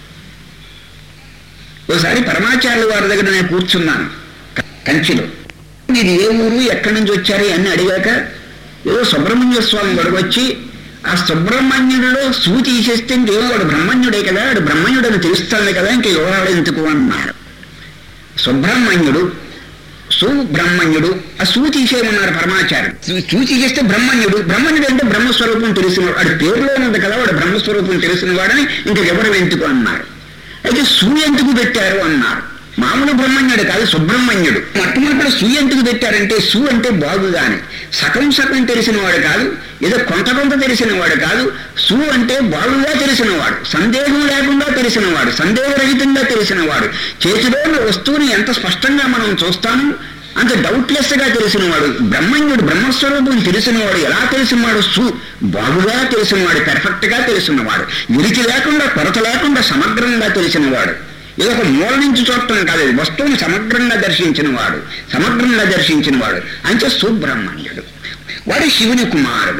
ఒకసారి పరమాచార్యుల వారి దగ్గర నేను కూర్చున్నాను కంచిలో. మీరు ఏ ఊరు, ఎక్కడి నుంచి వచ్చారు అని అడిగాక ఏదో సుబ్రహ్మణ్య స్వామి గొడవ వచ్చి ఆ సుబ్రహ్మణ్యుడిలో సూ తీసేస్తే ఇంకేమో వాడు బ్రహ్మణ్యుడే కదా, వాడు బ్రహ్మణ్యుడని తెలుస్తుంది కదా, ఇంక వివరాలు ఎందుకు అన్నారు. సుబ్రహ్మణ్యుడు, సుబ్రహ్మణ్యుడు, ఆ సూ తీసేయమన్నారు పరమాచార్యుడు. సూ తీసేస్తే బ్రహ్మణ్యుడు, బ్రహ్మణ్యుడు అంటే బ్రహ్మస్వరూపం తెలిసినవాడు, వాడు పేరులో ఉంది కదా వాడు బ్రహ్మస్వరూపం తెలిసిన వాడని ఇంక వివరం ఎందుకు అన్నారు. అయితే సూ ఎందుకు పెట్టారు అన్నారు. మామూలు బ్రహ్మణ్యుడు కాదు, సుబ్రహ్మణ్యుడు. మొట్టమొదటి సూ ఎందుకు పెట్టారంటే, సూ అంటే బాగుగాని, సగం సగం తెలిసిన వాడు కాదు, ఏదో కొంత కొంత తెలిసిన వాడు కాదు. సూ అంటే బాగుగా తెలిసినవాడు, సందేహం లేకుండా తెలిసినవాడు, సందేహరహితంగా తెలిసినవాడు. చేతిలో వస్తువుని ఎంత స్పష్టంగా మనం చూస్తాము అంత డౌట్లెస్ గా తెలిసినవాడు. బ్రహ్మణ్యుడు, బ్రహ్మస్వరూపం తెలిసినవాడు. ఎలా తెలిసినవాడు? సు బాగుగా తెలిసినవాడు, పెర్ఫెక్ట్ గా తెలిసినవాడు, విరిచి లేకుండా, కొరత లేకుండా సమగ్రంగా తెలిసినవాడు. ఇది ఒక మూల నుంచి చూడటం కాదు, వస్తువుని సమగ్రంగా దర్శించిన వాడు, సమగ్రంగా దర్శించిన వాడు అంటే సుబ్రహ్మణ్యుడు. వాడు శివుని కుమారుడు.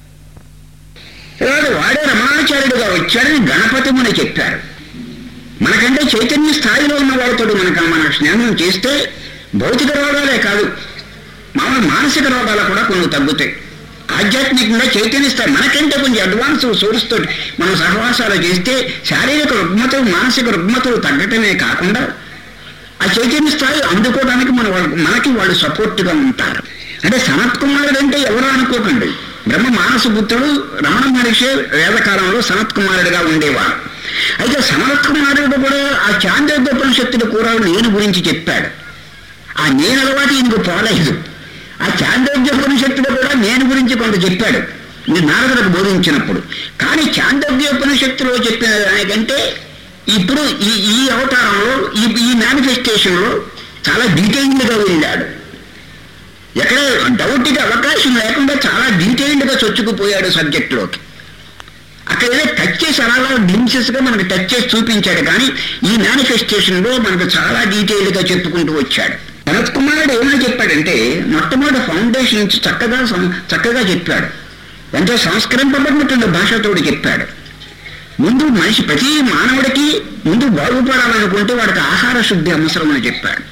తర్వాత వాడే రమణాచార్యుడుగా వచ్చాడని గణపతి ముని చెప్పారు. మనకంటే చైతన్య స్థాయిలో ఉన్న వాడితో మనకు మన స్నేహం చేస్తే భౌతిక రోగాలే కాదు, మామూలు మానసిక రోగాలు కూడా కొన్ని తగ్గుతాయి. ఆధ్యాత్మికంగా చైతన్య స్థాయి మనకంటే కొంచెం అడ్వాన్స్ సోర్స్తో మనం సహవాసాలు చేస్తే శారీరక రుగ్మతలు, మానసిక రుగ్మతలు తగ్గటమే కాకుండా ఆ చైతన్య స్థాయి అందుకోవడానికి మన మనకి వాళ్ళు సపోర్ట్గా ఉంటారు. అంటే సనత్ కుమారుడు అంటే ఎవరు అనుకోకండి, బ్రహ్మ మానసపుత్రుడు రమణ మహర్షి వేదకాలంలో సనత్ కుమారుడిగా ఉండేవాడు. అయితే సనత్ కుమారుడు కూడా ఆ చాంద్రోపనిషత్తుడు కూడా నేను గురించి చెప్పాడు. ఆ నేను అలవాటు ఈయనకు పోలేదు. ఆ చాంద్రోపనిషత్తుడు కూడా నేను గురించి కొంత చెప్పాడు మీరు నారదులకు బోధించినప్పుడు. కానీ చాంద్రోపనిషత్తులో చెప్పిన దానికంటే ఇప్పుడు ఈ ఈ అవతారంలో ఈ ఈ మేనిఫెస్టేషన్లో చాలా డీటెయిల్డ్గా వెళ్ళాడు. ఎక్కడ డౌట్కి అవకాశం లేకుండా చాలా డీటెయిల్డ్గా చొచ్చుకుపోయాడు సబ్జెక్టులోకి. అక్కడ ఏదో టచ్ చేసి అలా గ్లింప్సెస్గా మనకు టచ్ చేసి చూపించాడు. కానీ ఈ మేనిఫెస్టేషన్లో మనకు చాలా డీటెయిల్డ్గా చెప్పుకుంటూ వచ్చాడు. సనత్ కుమారుడు ఏమైనా చెప్పాడంటే మొట్టమొదటి ఫౌండేషన్ నుంచి చక్కగా చక్కగా చెప్పాడు. ఎంతో సంస్కరింపబడినటువంటి భాషతోడు చెప్పాడు. ముందు మనిషి ప్రతి మానవుడికి ముందు బాగుపడాలనుకుంటే వాడికి ఆహార శుద్ధి అవసరం అని చెప్పాడు.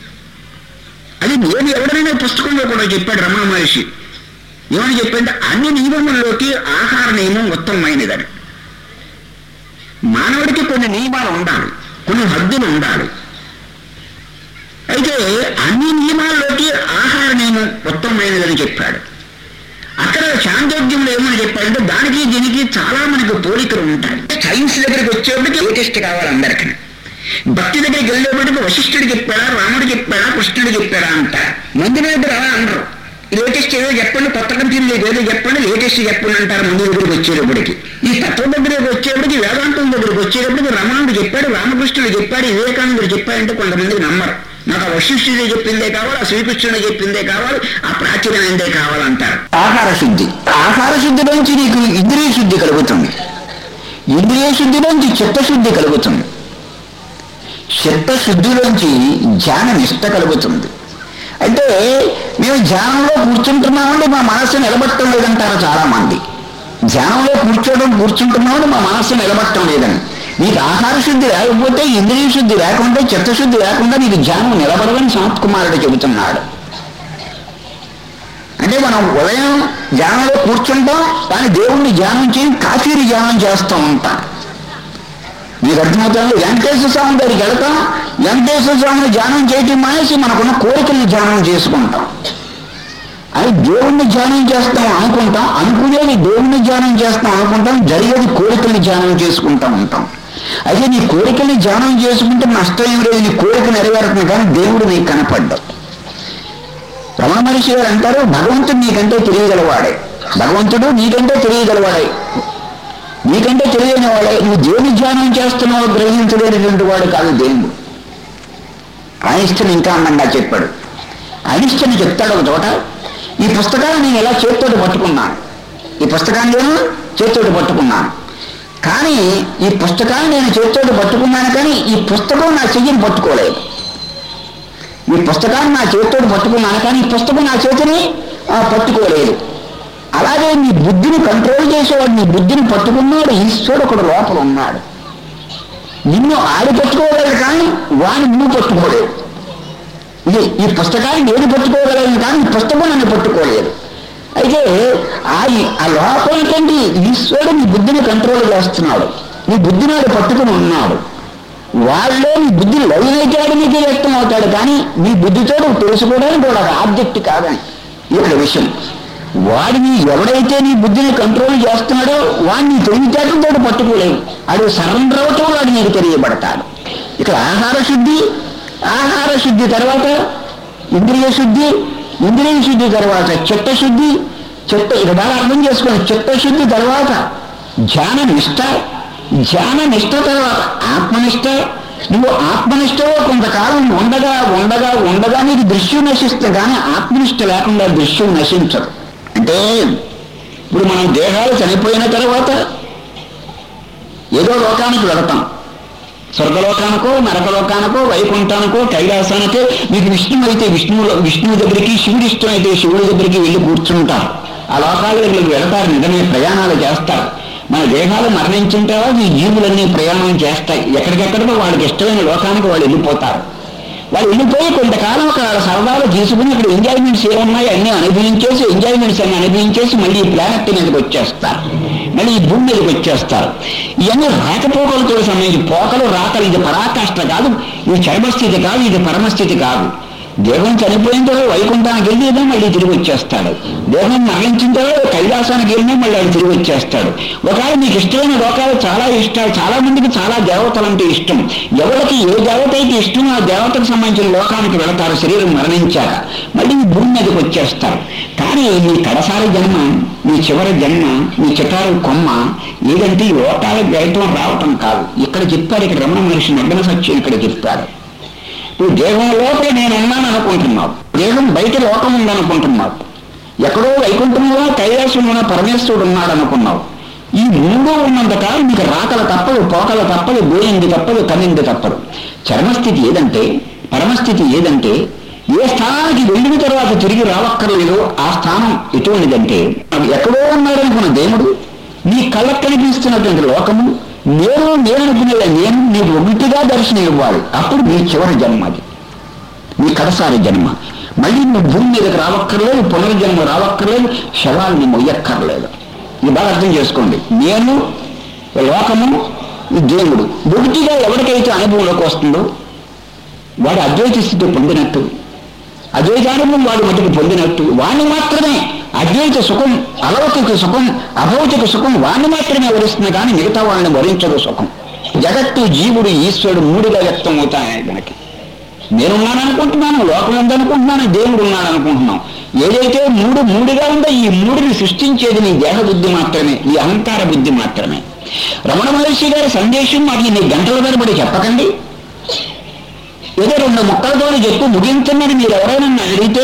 అది నేను ఎవరైనా పుస్తకంలో కూడా చెప్పాడు రమణ మహర్షి. ఏమని చెప్పంటే అన్ని నియమముల్లోకి ఆహార నియమం ఉత్తమమైనదని. మానవుడికి కొన్ని నియమాలు ఉండాలి, కొన్ని హద్దులు ఉండాలి. అయితే అన్ని నియమాల్లోకి ఆహార నియమం ఉత్తమమైనదని చెప్పాడు. అక్కడ చాంద్రోగ్యంలో ఏమని చెప్పాడంటే దానికి దీనికి చాలా మనకు పోలికలు ఉంటాయి. సైన్స్ దగ్గరికి వచ్చేప్పటికి లేటెస్ట్ కావాలి అందరికీ. భక్తి దగ్గరికి వెళ్ళేప్పటికి వశిష్ఠుడు చెప్పాడా, రాముడు చెప్పాడా, కృష్ణుడు చెప్పాడా అంటారు. మంది దగ్గర అలా అనరు. లేటెస్ట్ ఏదో చెప్పండి, కొత్త కంపెనీలు ఏదో చెప్పండి, లేటెస్ట్ చెప్పండి అంటారు మంది దగ్గరికి వచ్చేటప్పటికి. ఈ తత్వం దగ్గరికి వచ్చేప్పటికి, వేదాంతం దగ్గరికి వచ్చేటప్పటికి రమణుడు చెప్పాడు, రామకృష్ణుడు చెప్పాడు, వివేకానందుడు చెప్పాడంటే కొంతమందికి నమ్మరు. నాకు ఆ వశిష్ఠుడు చెప్పిందే కావాలి, ఆ శ్రీకృష్ణుడు చెప్పిందే కావాలి, ఆ ప్రాచీనమైందే కావాలంటారు. ఆహార శుద్ధి, ఆహార శుద్ధిలోంచి నీకు ఇంద్రియ శుద్ధి కలుగుతుంది. ఇంద్రియ శుద్ధిలోంచి చిత్తశుద్ధి కలుగుతుంది. చిత్తశుద్ధిలోంచి ధ్యాన నిష్ట కలుగుతుంది. అంటే మేము ధ్యానంలో కూర్చుంటున్నామండి, మా మనస్సు నిలబట్టం లేదంటారు చాలా మంది. ధ్యానంలో కూర్చోవడం కూర్చుంటున్నామని మా మనస్సు నిలబట్టం లేదని. నీకు ఆహార శుద్ధి లేకపోతే, ఇంద్రియ శుద్ధి లేకుండా, చిత్తశుద్ధి లేకుండా నీకు ధ్యానం నిలబడవని సనత్ కుమారుడు చెబుతున్నాడు. అంటే మనం ఉదయం ధ్యానంలో కూర్చుంటాం, కానీ దేవుణ్ణి ధ్యానం చేయం, కాఫీని ధ్యానం చేస్తూ ఉంటాం. మీకు అర్థమవుతుంది. వెంకటేశ్వర స్వామి దగ్గరికి వెళ్తాం, వెంకటేశ్వర స్వామిని ధ్యానం చేయటం మానేసి మనకున్న కోరికల్ని ధ్యానం చేసుకుంటాం. అది దేవుణ్ణి ధ్యానం చేస్తాం అనుకుంటాం, అనుకునేది దేవుణ్ణి ధ్యానం చేస్తాం అనుకుంటాం, జరిగేది కోరికల్ని ధ్యానం చేసుకుంటూ ఉంటాం. అయితే నీ కోరికల్ని ధ్యానం చేసుకుంటే నష్టం ఏం లేదు, నీ కోరిక నెరవేరుతుంది, కానీ దేవుడు నీకు కనపడ్డావు. రమణ మహర్షి గారు అంటారు, భగవంతుడు నీకంటే తెలియగలవాడే, భగవంతుడు నీకంటే తెలియగలవాడే, నీకంటే తెలియని వాడే. నువ్వు దేవుని ధ్యానం చేస్తున్నావు గ్రహించలేనటువంటి వాడు కాదు దేవుడు. ఐన్స్టీన్ ఇంకా అందంగా చెప్పాడు. ఐన్స్టీన్ చెప్తాడు ఒక చోట, ఈ పుస్తకాన్ని నేను ఎలా చేతితోటి పట్టుకున్నాను, ఈ పుస్తకాన్ని నేను చేతితోటి పట్టుకున్నాను, కానీ ఈ పుస్తకాన్ని నేను చేతితోటి పట్టుకున్నాను, కానీ ఈ పుస్తకం నా చెయ్యిని పట్టుకోలేదు. ఈ పుస్తకాన్ని నా చేతితోటి పట్టుకున్నాను, కానీ ఈ పుస్తకం నా చేతిని పట్టుకోలేదు. అలాగే నీ బుద్ధిని కంట్రోల్ చేసేవాడు, నీ బుద్ధిని పట్టుకున్నాడు ఈశ్వరుడు ఒకడు లోపల ఉన్నాడు. నిన్ను ఆడి పట్టుకోగలడు, కానీ వాడిని నువ్వు పట్టుకోలేదు. ఇది ఈ పుస్తకాన్ని నేను పట్టుకోగలను, కానీ ఈ పుస్తకం నన్ను పట్టుకోలేదు. అయితే ఆ ఆ లోపలకండి ఈశ్వరుడు నీ బుద్ధిని కంట్రోల్ చేస్తున్నాడు, నీ బుద్ధిని వాడు పట్టుకుని ఉన్నాడు. వాళ్ళే నీ బుద్ధి లైనైతాడు, నీకే వ్యక్తం అవుతాడు, కానీ నీ బుద్ధితో తెలుసుకోవడానికి కూడా ఒక ఆబ్జెక్ట్ కాదని ఇక్కడ విషయం. వాడిని ఎవడైతే నీ బుద్ధిని కంట్రోల్ చేస్తున్నాడో వాడిని తెలివితేటలతో పట్టుకోలేవు. అది సరెండర్ అవటం వాడు నీకు తెలియబడతాడు. ఇక్కడ ఆహార శుద్ధి, ఆహార శుద్ధి తర్వాత ఇంద్రియ శుద్ధి, ఇంద్రియ శుద్ధి తర్వాత చిత్తశుద్ధి, చిత్త ఇక బాగా అర్థం చేసుకోండి. చిత్తశుద్ధి తర్వాత ధ్యాన నిష్ట, ధ్యాన నిష్ట తర్వాత ఆత్మనిష్ట. నువ్వు ఆత్మనిష్టలో కొంతకాలం ఉండగా ఉండగా ఉండగా నీకు దృశ్యం నశిస్తుంది, కానీ ఆత్మనిష్ట లేకుండా దృశ్యం నశించదు. అంటే ఇప్పుడు మనం దేహాలు చనిపోయిన తర్వాత ఏదో లోకానికి వెళతాం, స్వర్గలోకానికో నరకలోకానికో వైకుంఠానికో కైలాసానికో. మీకు విష్ణువు అయితే విష్ణువు విష్ణువు దగ్గరికి, శివుడి ఇష్టం అయితే శివుడి దగ్గరికి వెళ్ళి కూర్చుంటారు. ఆ లోకాల దగ్గరికి వెళతారు, నిజమే ప్రయాణాలు చేస్తారు. మన దేహాలు మరణించిన తర్వాత ఈ జీవులన్నీ ప్రయాణం చేస్తాయి, ఎక్కడికెక్కడికో వాళ్ళకి ఇష్టమైన లోకానికి వాళ్ళు వెళ్ళిపోతారు. వాళ్ళు వెళ్ళిపోయి కొంతకాలం ఒక సరదాలు తీసుకుని అక్కడ ఎంజాయ్మెంట్స్ ఏమున్నాయి అన్నీ అనుభవించేసి, ఎంజాయ్మెంట్స్ అన్ని అనుభవించేసి మళ్ళీ ఈ ప్లానెట్ మీదకి వచ్చేస్తారు, మళ్ళీ ఈ భూమి మీదకి వచ్చేస్తారు. ఇవన్నీ రాకపోకలతో సంబంధించి పోకలు రాకలు. ఇది పరాకాష్ట కాదు, ఇది చర్మస్థితి కాదు, ఇది పరమస్థితి కాదు. దేహం చనిపోయిన తర్వాత వైకుంఠానికి వెళ్ళినా మళ్ళీ తిరిగి వచ్చేస్తాడు, దేహం మరణించిన తర్వాత కైలాసానికి వెళ్ళినా మళ్ళీ అది తిరిగి వచ్చేస్తాడు. ఒకవేళ మీకు ఇష్టమైన లోకాలు చాలా ఇష్టాలు, చాలా మందికి చాలా దేవతలు అంటే ఇష్టం. ఎవరికి ఏ దేవత అయితే ఇష్టమో ఆ దేవతకు సంబంధించిన లోకానికి వెళతారు శరీరం మరణించాక, మళ్ళీ ఈ భూమి మీదకి వచ్చేస్తారు. కానీ మీ కడసారి జన్మ, మీ చివరి జన్మ, మీ చిటారు కొమ్మ ఏదంటే ఈ లోకాలకు వెళ్ళటం రావటం కాదు. ఇక్కడ చెప్పారు, ఇక్కడ రమణ మహర్షి నగ్న సత్యం ఇక్కడ చెప్తారు. నువ్వు దేహం లోపల నేను ఉన్నాను అనుకుంటున్నావు, దేహం బయట లోకం ఉందనుకుంటున్నావు, ఎక్కడో వైకుంఠంలో కైలాసంలో పరమేశ్వరుడు ఉన్నాడు అనుకున్నావు. ఈ మూడో ఉన్నంతకాలం నీకు రాకల తప్పదు, పోకల తప్పదు, బోయింది తప్పదు, కనింది తప్పదు. చర్మస్థితి ఏదంటే, పరమస్థితి ఏదంటే, ఏ స్థానానికి వెళ్ళిన తర్వాత తిరిగి రావక్కర్లేదు. ఆ స్థానం ఎటువంటిదంటే, ఎక్కడో ఉన్నాడనుకున్న దేవుడు నీ కళ్ళకు కనిపిస్తున్నటువంటి లోకము, నేను నేననుకునేది నేను నీకు ఒకటిగా దర్శనం ఇవ్వాలి. అప్పుడు నీ చివరి జన్మ, అది నీ కడసారి జన్మ. మళ్ళీ నువ్వు భూమి మీదకి రావక్కర్లేదు, పునర్జన్మ రావక్కర్లేదు, శవాల్ని మొయ్యక్కర్లేదు. ఇది బాగా అర్థం చేసుకోండి. నేను, లోకము, దేవుడు ఒకటిగా ఎవరికైతే అనుభవంలోకి వస్తుందో వాడు అద్వైత స్థితి పొందినట్టు, అద్వైతానుభవం వాడు మటుకు పొందినట్టు. వాణ్ణి మాత్రమే అద్వైత సుఖం, అలౌకిక సుఖం, అభౌతిక సుఖం వాణ్ణి మాత్రమే వరిస్తుంది, కానీ మిగతా వాళ్ళని వరించదు సుఖం. జగత్తు, జీవుడు, ఈశ్వరుడు మూడుగా వ్యక్తం అవుతాయి మనకి. నేనున్నాను అనుకుంటున్నాను, లోకం ఉందనుకుంటున్నాను, దేవుడు ఉన్నాడు అనుకుంటున్నాం. ఏదైతే మూడు మూడుగా ఉందో ఈ మూడుని సృష్టించేది నీ దేహ బుద్ధి మాత్రమే, ఈ అహంకార బుద్ధి మాత్రమే. రమణ మహర్షి గారి సందేశం మాకు నీ గంటల తరబడి చెప్పకండి, ఏదో రెండు ముక్కలతోనే చెప్పు ముగించమని మీరు ఎవరైనా అడిగితే,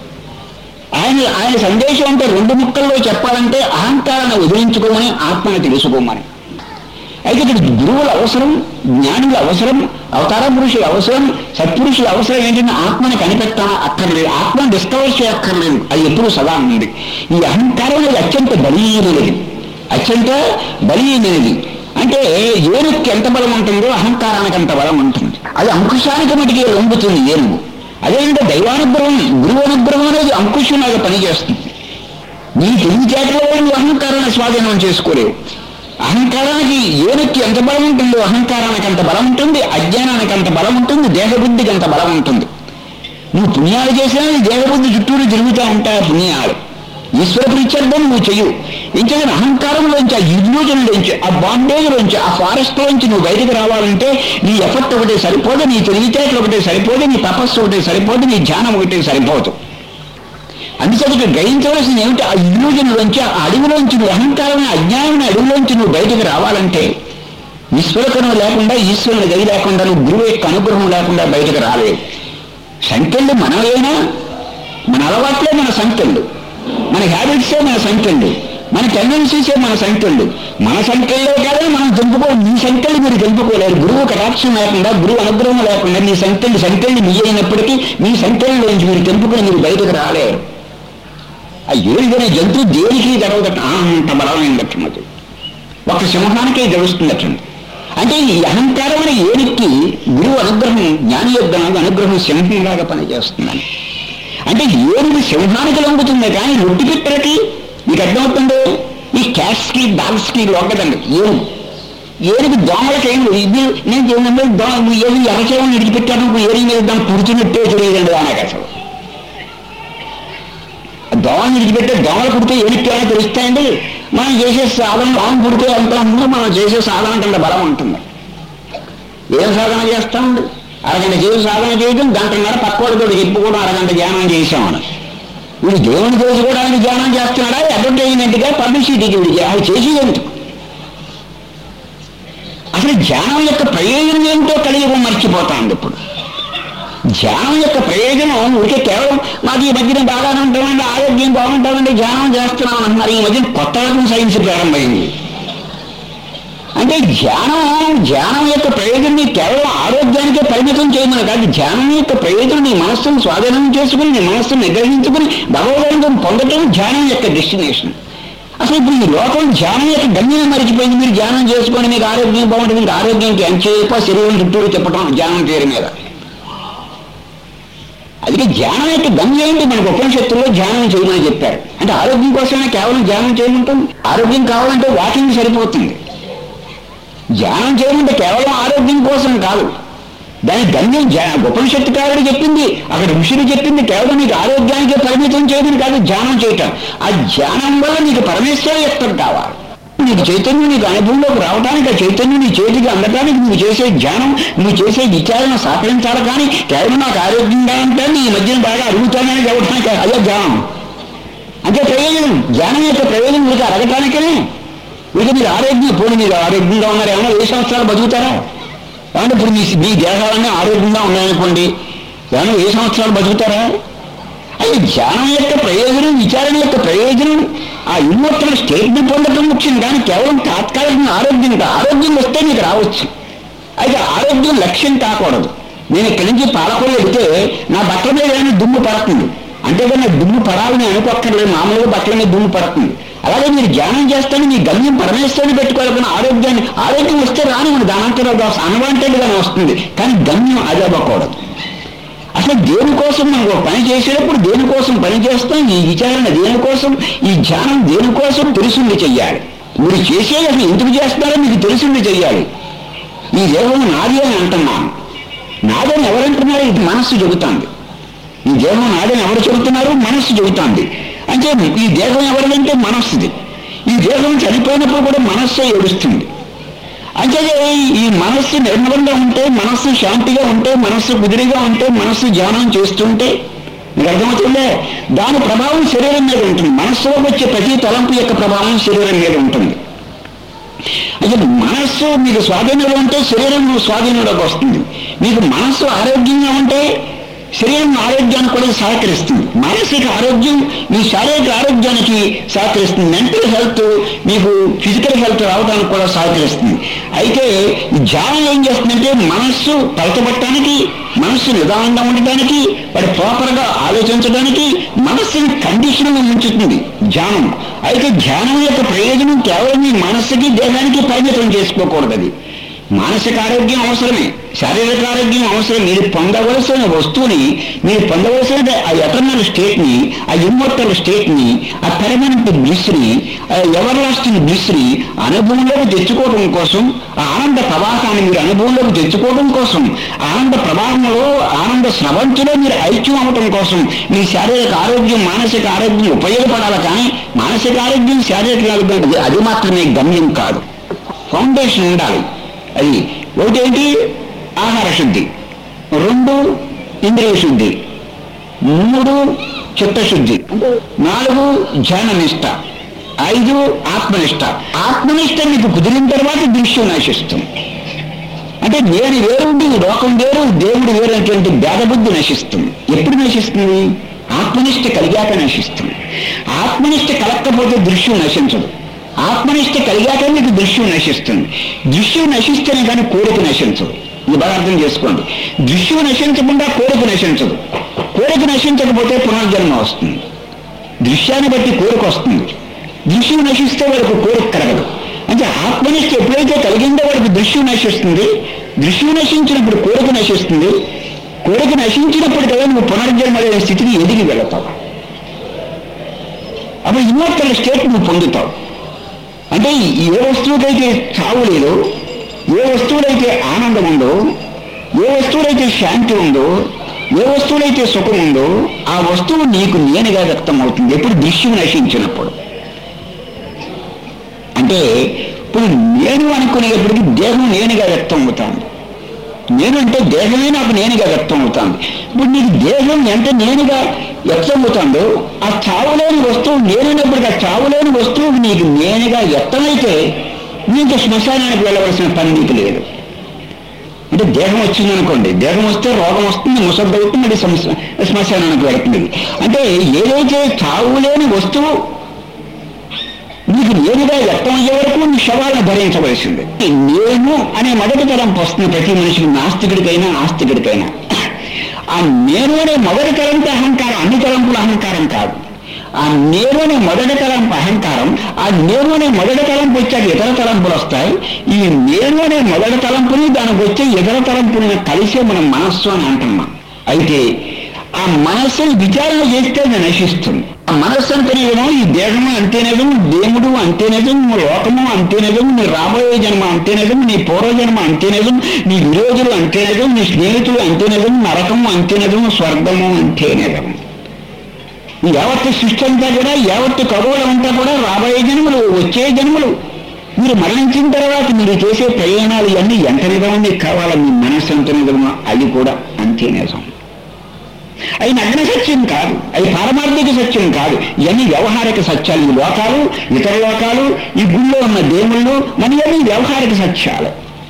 ఆయన ఆయన సందేశం అంటే రెండు ముక్కల్లో చెప్పాలంటే అహంకారాన్ని వదిలించుకోమని, ఆత్మని తెలుసుకోమని. అయితే ఇక్కడ గురువుల అవసరం, జ్ఞానుల అవసరం, అవతార పురుషుల అవసరం, సత్పురుషుల అవసరం ఏంటంటే ఆత్మని కనిపెట్టా అక్కర్లేదు, ఆత్మని డిస్కవర్ చేయక్కర్లేదు, అది ఎప్పుడు సదా ఉంది. ఈ అహంకారం అనేది అత్యంత బలీయమైనది, అత్యంత బలీయమైనది. అంటే ఏనుగుకి ఎంత బలం ఉంటుందో అహంకారానికి అంత బలం ఉంటుంది. అది అంకుశానికి మటుకి లొంగుతుంది ఏనుగు. అదేంటే దైవానుగ్రహం, గురువు అనుగ్రహం అనేది అంకుశంలాగా పనిచేస్తుంది. నీ తెలివితేటలో నువ్వు అహంకారాన్ని స్వాధీనం చేసుకోలేవు. అహంకారానికి ఏనుగుకి ఎంత బలం ఉంటుందో అహంకారానికి అంత బలం ఉంటుంది, అజ్ఞానానికి అంత బలం ఉంటుంది, దేహబుద్ధికి అంత బలం ఉంటుంది. నువ్వు పుణ్యాలు చేసినా దేహబుద్ధి చుట్టూరు తిరుగుతూ ఉంటాయి పుణ్యాలు. ఈశ్వర ప్రీత్యర్థం నువ్వు చెయ్యు. ఇంకేదైనా అహంకారంలోంచి, ఆ ఇల్యూజన్లోంచి, ఆ బాండేజ్లోంచి, ఆ ఫారెస్ట్లోంచి నువ్వు బయటకు రావాలంటే నీ ఎఫర్ట్ ఒకటే సరిపోదు, నీ తెలివితేటలు ఒకటే సరిపోదు, నీ తపస్సు ఒకటే సరిపోదు, నీ ధ్యానం ఒకటే సరిపోదు. అందుచేత ఇక్కడ గ్రహించవలసింది ఏమిటి? ఆ ఇల్యూజన్లోంచి, ఆ అడవిలోంచి, నువ్వు అహంకారమైన అజ్ఞానమైన అడవిలోంచి నువ్వు బయటకు రావాలంటే ఈశ్వరకరం లేకుండా, ఈశ్వరుని గది లేకుండా, నువ్వు గురువు యొక్క అనుగ్రహం లేకుండా బయటకు రాలేవు. సంఖ్యలు మనమైనా, మన అలవాట్లే మన సంఖ్యలు, మన హ్యాబిట్సే మన సంఖ్యలు, మన టెండెన్సీసే మన సంఖ్యలు. మన సంఖ్యల్లో కాదా మనం తెంపుకో, మీ సంఖ్యలు మీరు తెంపుకోలేరు. గురువు కటాక్షం లేకుండా, గురువు అనుగ్రహం లేకుండా మీ సంఖ్యలు సంఖ్యలు మీ అయినప్పటికీ మీ సంఖ్యల్లోంచి మీరు తెంపుకొని మీరు బయటకు రాలేరు. ఆ ఏడుగనే జంతువు దేనికి గడవదట, అంత బలమైందట్టు, ఒక సింహానికే గడుస్తుందట. అంటే ఈ అహంకారమైన ఏనుక్కి గురువు అనుగ్రహం, జ్ఞాని యొక్క అనుగ్రహం సింహంలాగా పనిచేస్తుందని. అంటే ఏనుగు సింహానికి లొంగుతుంది కానీ రొట్టి పిట్టలకి మీకు అర్థమవుతుంది. ఈ క్యాట్స్కి డాగ్స్కి లొంగదండి ఏనుగు. ఏనుగు దోమలకి ఏం ఇది నేను దో ఏది ఎరచేమని విడిచిపెట్టాను ఏరి మీద దాన్ని పుడుతున్నట్టే తెలియదండి దానికి. అసలు దోమని విడిచిపెట్టే దోమలు పుడితే ఏనుక్కేమైనా తెలుస్తాయండి? మనం చేసే సాధన దోమ పుడితే ఎంత ఉంటుందో మనం చేసే సాధన కింద బలం ఉంటుంది. ఏం సాధన చేస్తామండి? అరగంట చేసి సాధన చేయడం, గంటన్నర పక్కోడితో చెప్పుకోవడం, అరగంట ధ్యానం చేసామని. వీడు దేవుని తెలుసుకోవడానికి ధ్యానం చేస్తున్నాడా, అడ్వర్టైజ్మెంట్గా పబ్లిసిటీకి వీడికి అది చేసి ఎందుకు? అసలు ధ్యానం యొక్క ప్రయోజనం ఏంటో కలిగి మర్చిపోతాండి ఇప్పుడు. ధ్యానం యొక్క ప్రయోజనం ఊరికే కేవలం మాకు ఈ మధ్యన బాగానే ఉంటామండి, ఆరోగ్యం బాగుంటామండి, ధ్యానం చేస్తున్నాం అంటున్నారు. ఈ మధ్యన కొత్త రకం సైన్స్ ప్రారంభమైంది. అంటే ధ్యానం ధ్యానం యొక్క ప్రయోజనం కేవలం ఆరోగ్యానికే పరిమితం చేయమని కాదు. ధ్యానం యొక్క ప్రయోజనం నీ మనస్సును స్వాధీనం చేసుకుని, నీ మనస్సును నిగ్రహించుకుని భగవద్గీతను పొందటం ధ్యానం యొక్క డెస్టినేషన్. అసలు ఇప్పుడు ఈ లోకం ధ్యానం యొక్క గమ్యం మరిచిపోయింది. మీరు ధ్యానం చేసుకొని మీకు ఆరోగ్యం బాగుంటుంది, మీకు ఆరోగ్యానికి అంచేప శరీరం చుట్టూరు చెప్పటం ధ్యానం పేరు మీద. అందుకే ధ్యానం యొక్క గమ్యం ఏంటి? మనకు ఉపనిషత్తుల్లో ధ్యానం చేయమని చెప్పారు. అంటే ఆరోగ్యం కోసమే కేవలం ధ్యానం చేయమంటుంది. ఆరోగ్యం కావాలంటే వాకింగ్ సరిపోతుంది. ధ్యానం చేయమంటే కేవలం ఆరోగ్యం కోసం కాదు, దాని గమ్యం ఉపనిషత్తుకారుడు చెప్పింది, అక్కడ ఋషులు చెప్పింది కేవలం నీకు ఆరోగ్యానికే పరిమితం చేయడం కాదు ధ్యానం చేయటం. ఆ ధ్యానం వల్ల నీకు పరమేశ్వర వ్యక్తం కావాలి. నీకు చైతన్యం నీకు అనుభవంలోకి రావడానికి, ఆ చైతన్యం నీ చేతికి అందడానికి నువ్వు చేసే ధ్యానం, నువ్వు చేసే విచారణ సహకరించాలి. కానీ కేవలం నాకు ఆరోగ్యంగా అంటే నీ మధ్యన బాగా అరుగుతానని చెప్పడానికి అదే ధ్యానం. అంటే ప్రయోజనం, ధ్యానం యొక్క ప్రయోజనం మీకు అరగటానికే. ఇక మీరు ఆరోగ్యం పోనీ మీరు ఆరోగ్యంగా ఉన్నారు, ఏమన్నా ఏ సంవత్సరాలు బతుకుతారా? ఏమంటే ఇప్పుడు మీ మీ దేహాలన్నీ ఆరోగ్యంగా ఉన్నాయనుకోండి, ఏమన్నా ఏ సంవత్సరాలు బతుకుతారా? అది ధ్యానం యొక్క ప్రయోజనం, విచారణ యొక్క ప్రయోజనం ఆ ఇమ్మోర్టల్ స్టేట్ని పొందడం ముఖ్యం. కానీ కేవలం తాత్కాలిక ఆరోగ్యం ఆరోగ్యం వస్తే మీకు రావచ్చు. అయితే ఆరోగ్యం లక్ష్యం కాకూడదు. నేను ఇక్కడి నుంచి పాలకొల్లు వెళితే నా బట్టల మీద ఏమైనా దుమ్ము పడుతుంది, అంతేగాని దుమ్ము పడాలని అనుకోక్కర్లేదు, మామూలుగా బట్టల మీద దుమ్ము పడుతుంది. అలాగే మీరు ధ్యానం చేస్తాను, మీ గమ్యం పరమేశ్వరుని పెట్టుకోవాలన్న ఆరోగ్యాన్ని ఆరోగ్యం వస్తే రానివ్వండి, దానంతలో అన్వాంటెడ్గానే వస్తుంది. కానీ గమ్యం అది అవ్వకూడదు. అసలు దేనికోసం మనం ఒక పని చేసేటప్పుడు దేనికోసం పని చేస్తాం, ఈ విచారణ దేనికోసం, ఈ ధ్యానం దేనికోసం తెలుసుండి చెయ్యాలి. మీరు చేసేది అసలు ఎందుకు చేస్తారో మీకు తెలుసుండి చెయ్యాలి. ఈ దేహం నాది అని అంటున్నాను, నాదని ఎవరంటున్నారో ఇది మనస్సు చెబుతుంది. ఈ దేహం నాదని ఎవరు చెబుతున్నారు? మనస్సు చెబుతుంది. అంటే ఈ దేహం ఎవరిదంటే మనస్సుది. ఈ దేహం చనిపోయినప్పుడు కూడా మనస్సే ఏడుస్తుంది. అంటే ఈ మనస్సు నిర్మలంగా ఉంటే, మనస్సు శాంతిగా ఉంటే, మనస్సు కుదిరిగా ఉంటే, మనస్సు ధ్యానం చేస్తుంటే మీకు అర్థమవుతుందే దాని ప్రభావం శరీరం మీద ఉంటుంది. మనస్సులోకి వచ్చే ప్రతి తలంపు యొక్క ప్రభావం శరీరం మీద ఉంటుంది. అంటే మనస్సు మీకు స్వాధీనంలో ఉంటే శరీరం స్వాధీనంలోకి వస్తుంది. మీకు మనస్సు ఆరోగ్యంగా ఉంటే శరీరం ఆరోగ్యానికి కూడా సహకరిస్తుంది. మానసిక ఆరోగ్యం మీ శారీరక ఆరోగ్యానికి సహకరిస్తుంది. మెంటల్ హెల్త్ మీకు ఫిజికల్ హెల్త్ రావడానికి కూడా సహకరిస్తుంది. అయితే ఈ ధ్యానం ఏం చేస్తుందంటే మనస్సు పలచబట్టడానికి, మనస్సు నిదానంగా ఉండటానికి, వాడు ప్రాపర్గా ఆలోచించడానికి మనస్సుని కండిషన్గా ఉంచుతుంది ధ్యానం. అయితే ధ్యానం యొక్క ప్రయోజనం కేవలం మీ మనస్సుకి దేహానికి పరిమితం చేసుకోకూడదు. అది మానసిక ఆరోగ్యం అవసరమే, శారీరక ఆరోగ్యం అవసరం. మీరు పొందవలసిన వస్తువుని, మీరు పొందవలసిన ఆ ఎటర్నల్ స్టేట్ని, ఆ ఇమ్మోర్టల్ స్టేట్ని, ఆ పెర్మనెంట్ బ్లిస్ని, ఎవర్ లాస్టింగ్ బ్లిస్ని అనుభవంలోకి తెచ్చుకోవడం కోసం, ఆ ఆనంద ప్రవాహాన్ని మీరు అనుభవంలోకి తెచ్చుకోవడం కోసం, ఆనంద ప్రవాహంలో ఆనంద స్రవంతిలో మీరు ఐక్యం అవ్వటం కోసం మీ శారీరక ఆరోగ్యం మానసిక ఆరోగ్యం ఉపయోగపడాలి. కానీ మానసిక ఆరోగ్యం శారీరక ఆరోగ్యం అది మాత్రమే గమ్యం కాదు. ఫౌండేషన్ ఉండాలి. అది ఒకటేంటి ఆహార శుద్ధి, రెండు ఇంద్రియ శుద్ధి, మూడు చిత్తశుద్ధి, నాలుగు ధ్యాన నిష్ట, ఐదు ఆత్మనిష్ట. ఆత్మనిష్ట మీకు కుదిరిన తర్వాత దృశ్యం నశిస్తుంది. అంటే నేను వేరుండి లోకం వేరు దేవుడు వేరు అనేటువంటి భేదబుద్ధి నశిస్తుంది. ఎప్పుడు నశిస్తుంది? ఆత్మనిష్ట కలిగాక నశిస్తుంది. ఆత్మనిష్ట కలగకపోతే దృశ్యం నశించదు. ఆత్మనిష్ట కలిగాక మీకు దృశ్యం నశిస్తుంది. దృశ్యం నశిస్తేనే కానీ కోరిక నశించదు. ఇది బాగా అర్థం చేసుకోండి. దృశ్యం నశించకుండా కోరిక నశించదు. కోరిక నశించకపోతే పునర్జన్మ వస్తుంది. దృశ్యాన్ని బట్టి కోరిక వస్తుంది. దృశ్యం నశిస్తే వాడికి కోరిక కలగదు. అంటే ఆత్మనిష్ట ఎప్పుడైతే కలిగిందో వాడికి దృశ్యం నశిస్తుంది. దృశ్యం నశించినప్పుడు కోరిక నశిస్తుంది. కోరిక నశించినప్పుడు కదా నువ్వు పునర్జన్మ అనే స్థితికి ఎదిగి వెళతావు. అప్పుడు ఇమ్మోర్టల్ స్టేట్ నువ్వు పొందుతావు. అంటే ఏ వస్తువుకైతే చావు లేదో, ఏ వస్తువులైతే ఆనందం ఉందో, ఏ వస్తువులైతే శాంతి ఉందో, ఏ వస్తువులైతే సుఖం ఉందో ఆ వస్తువు నీకు నేనుగా వ్యక్తం అవుతుంది. ఎప్పుడు దృశ్యం నశించినప్పుడు. అంటే ఇప్పుడు నేను అనుకునేటప్పటికీ దేహం నేనుగా వ్యక్తం అవుతాను. నేను అంటే దేహమే నాకు నేనుగా వ్యక్తం అవుతాను. ఇప్పుడు నీకు దేహం ఎంత నేనుగా వ్యక్తం అవుతుందో ఆ చావులేని వస్తువు నేనైనప్పటికీ ఆ చావులేని వస్తువు నీకు నేనుగా వ్యక్తమైతే నీకు శ్మశానానికి వెళ్ళవలసిన పని నీకు లేదు. అంటే దేహం వచ్చిందనుకోండి, దేహం వస్తే రోగం వస్తుంది, ముసలి అవుతుంది, అది శ్మశానానికి వెళుతుంది. అంటే ఏదైతే చావులేని వస్తువు నీకు నేనుగా వ్యక్తం అయ్యే వరకు నీ శవాలను భరించవలసింది. నేను అనే మొదటి తలంపు వస్తుంది ప్రతి మనిషికి, నాస్తికుడికైనా ఆస్తికుడికైనా. ఆ నేను అనే మొదటి తలంపు అహంకారం, అన్ని తలంపుల అహంకారం కాదు. ఆ నేను అనే మొదటి తలంపు అహంకారం. ఆ నేను అనే మొదటి తలంపు వచ్చాక ఇతర తలంపులు వస్తాయి. ఈ నేను అనే మొదటి తలంపుని దానికి వచ్చే ఇతర తలంపుని కలిసే మనం మనస్సు అని అంటున్నాం. అయితే ఆ మనస్సుని విచారణ చేస్తే అది నశిస్తుంది. ఆ మనస్సు అంటేనేమో ఈ దేహము అంతేనేదం, దేవుడు అంతేనేదం, లోకము అంతేనేదం, నీ రాబోయే జన్మ అంతేనేదం, నీ పూర్వజన్మ అంతేనేదం, నీ విరోధులు అంతేనేదం, నీ స్నేహితులు అంతేనేదం, నరకము అంతేనేదం, స్వర్గము అంతేనేదం. యావత్తు సృష్టి అంతా కూడా, యావత్తు ఖగోళం అంతా కూడా రాబోయే జన్మలు, వచ్చే జన్మలు, మీరు మరణించిన తర్వాత మీరు చేసే ప్రయాణాలు ఇవన్నీ ఎంత నిజమో మీకు కావాలా, మీ మనస్సు ఎంత నిజమో అది కూడా అంతే నిజం. అవి నగ్న సత్యం కాదు, అవి పారమార్థిక సత్యం కాదు. ఇవన్నీ వ్యవహారిక సత్యాలు. ఈ లోకాలు, ఇతర లోకాలు, ఈ గుళ్ళో ఉన్న దేవుళ్ళు మన ఇవన్నీ వ్యవహారిక సత్యాలు.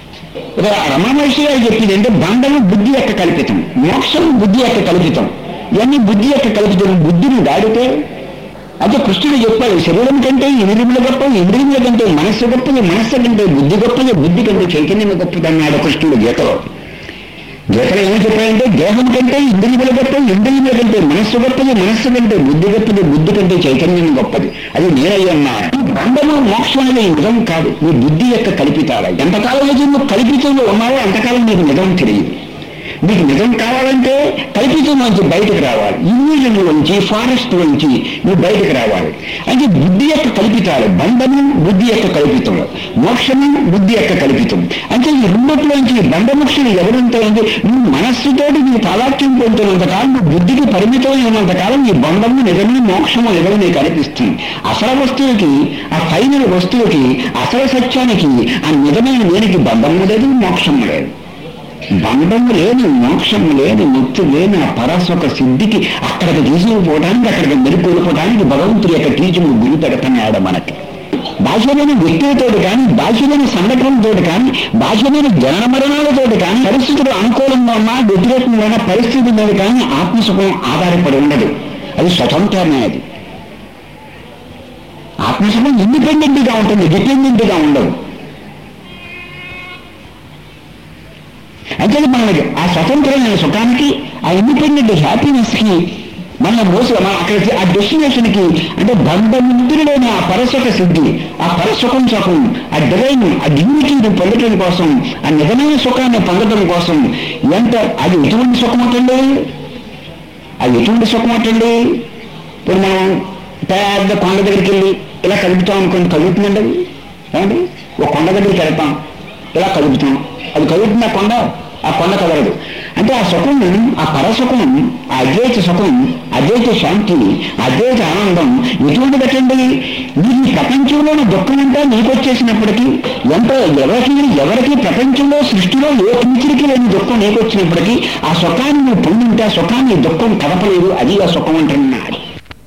రమణ మహర్షి గారు చెప్పింది అంటే బంధము బుద్ధి యొక్క కల్పితం, మోక్షం బుద్ధి యొక్క కల్పితం. ఇవన్నీ బుద్ధి యొక్క కల్పితం. బుద్ధిని దాడితే అంటే కృష్ణుడు చెప్పాడు, శరీరం కంటే ఇంద్రియముల గొప్ప, ఇంద్రియముల కంటే మనస్సు గొప్పది, మనస్సు కంటే బుద్ధి గొప్పది, బుద్ధి కంటే చైతన్యం గొప్పది అన్నాడు కృష్ణుడు గీతలో. గీతలో ఏమని చెప్పాడంటే దేహం కంటే ఇంద్రియముల గొప్ప, ఇంద్రియముల కంటే మనస్సు గొప్పది, మనస్సు కంటే బుద్ధి గొప్పది, బుద్ధి కంటే చైతన్యం గొప్పది. అది నేనయ్యన్నా. బంధము మోక్షం అనేది నిజం కాదు, నీ బుద్ధి యొక్క కల్పితాలు. ఎంతకాలం అయితే నువ్వు కల్పితంలో ఉన్నావో అంతకాలం నీకు నిజం తెలియదు. మీకు నిజం కావాలంటే కల్పితం నుంచి బయటకు రావాలి. ఇల్లు నుంచి, ఫారెస్ట్ నుంచి నువ్వు బయటకు రావాలి. అంటే బుద్ధి యొక్క కల్పితాలు. బంధము బుద్ధి యొక్క కల్పితం, మోక్షము బుద్ధి యొక్క కల్పితం. అంటే ఈ రెండులోంచి బంధమోక్షలు ఎవరుంటాయంటే నువ్వు మనస్సుతోటి నువ్వు తాదాత్యం పొందుతున్నంతకాలం, నువ్వు బుద్ధికి పరిమితమై ఉన్నంతకాలం ఈ బంధము నిజమే, మోక్షము నిజమే నీకు అనిపిస్తుంది. అసలు వస్తువుకి, ఆ ఫైనల్ వస్తువుకి, అసలు సత్యానికి, ఆ నిజమైన నేనికి బంధము లేదు, మోక్షము లేదు. బంధము లేని, మోక్షము లేని, ముక్తి లేని ఆ పరస్వక సిద్ధికి అక్కడికి తీసుకుపోవడానికి, అక్కడికి మెరుగుకోవడానికి భగవంతుడి యొక్క టీచింగ్ గురి పెడతాడు మనకి. బాహ్యమైన వ్యక్తులతో కానీ బాహ్యమైన సంఘటనలతో కానీ బాహ్యమైన జనన మరణాలతో కానీ పరిస్థితులు అనుకూలంగా ఉన్నా వ్యతిరేకంగా ఉన్న పరిస్థితి మీద కానీ ఆత్మసుఖం ఆధారపడి ఉండదు. అది స్వతంత్రమైనది. ఆత్మసుఖం ఇండిపెండెంట్ గా ఉంటుంది, డిపెండెంట్ గా ఉండదు. అంటే మనకి ఆ స్వతంత్రమైన సుఖానికి, ఆ ఇండిపెండెంట్ హ్యాపీనెస్ కి మన మోస అక్కడ ఆ డెస్టినేషన్ కి అంటే బంధముద్రులైన ఆ పరసుఖ సిద్ధి, ఆ పరసుఖం సుఖం, ఆ డివైన్, ఆ డిగ్నిటీని పొందడం కోసం, ఆ నిజమైన సుఖాన్ని పొందడం కోసం ఎంత అది ఎటువంటి సుఖం ఉంటుంది, అది ఎటువంటి సుఖం ఉంటుంది. ఇప్పుడు మనం పెద్ద కొండ దగ్గరికి వెళ్ళి ఇలా కలుపుతాం అనుకోండి, కలుగుతుందండి అది ఏమండి. ఒక కొండ దగ్గరికి వెళ్తాం, ఇలా కలుపుతాం, అది కలుగుతుంది. ఆ కొండ ఆ కొండ కదలదు. అంటే ఆ సుఖం, ఆ పరసుఖం, ఆ అద్వైత సుఖం, అద్వైత శాంతి, అద్వైత ఆనందం ఎటువంటి పెట్టండి. నీకు ప్రపంచంలోని దుఃఖం అంతా నీకు వచ్చేసినప్పటికీ, ఎంత ఎవరికి ఎవరికి ప్రపంచంలో సృష్టిలో ఏ కించిరికి లేని దుఃఖం నీకు వచ్చినప్పటికీ ఆ సుఖాన్ని నువ్వు పొందింటే ఆ సుఖాన్ని దుఃఖం కదపలేదు. అది ఆ సుఖం అంటున్నాడు.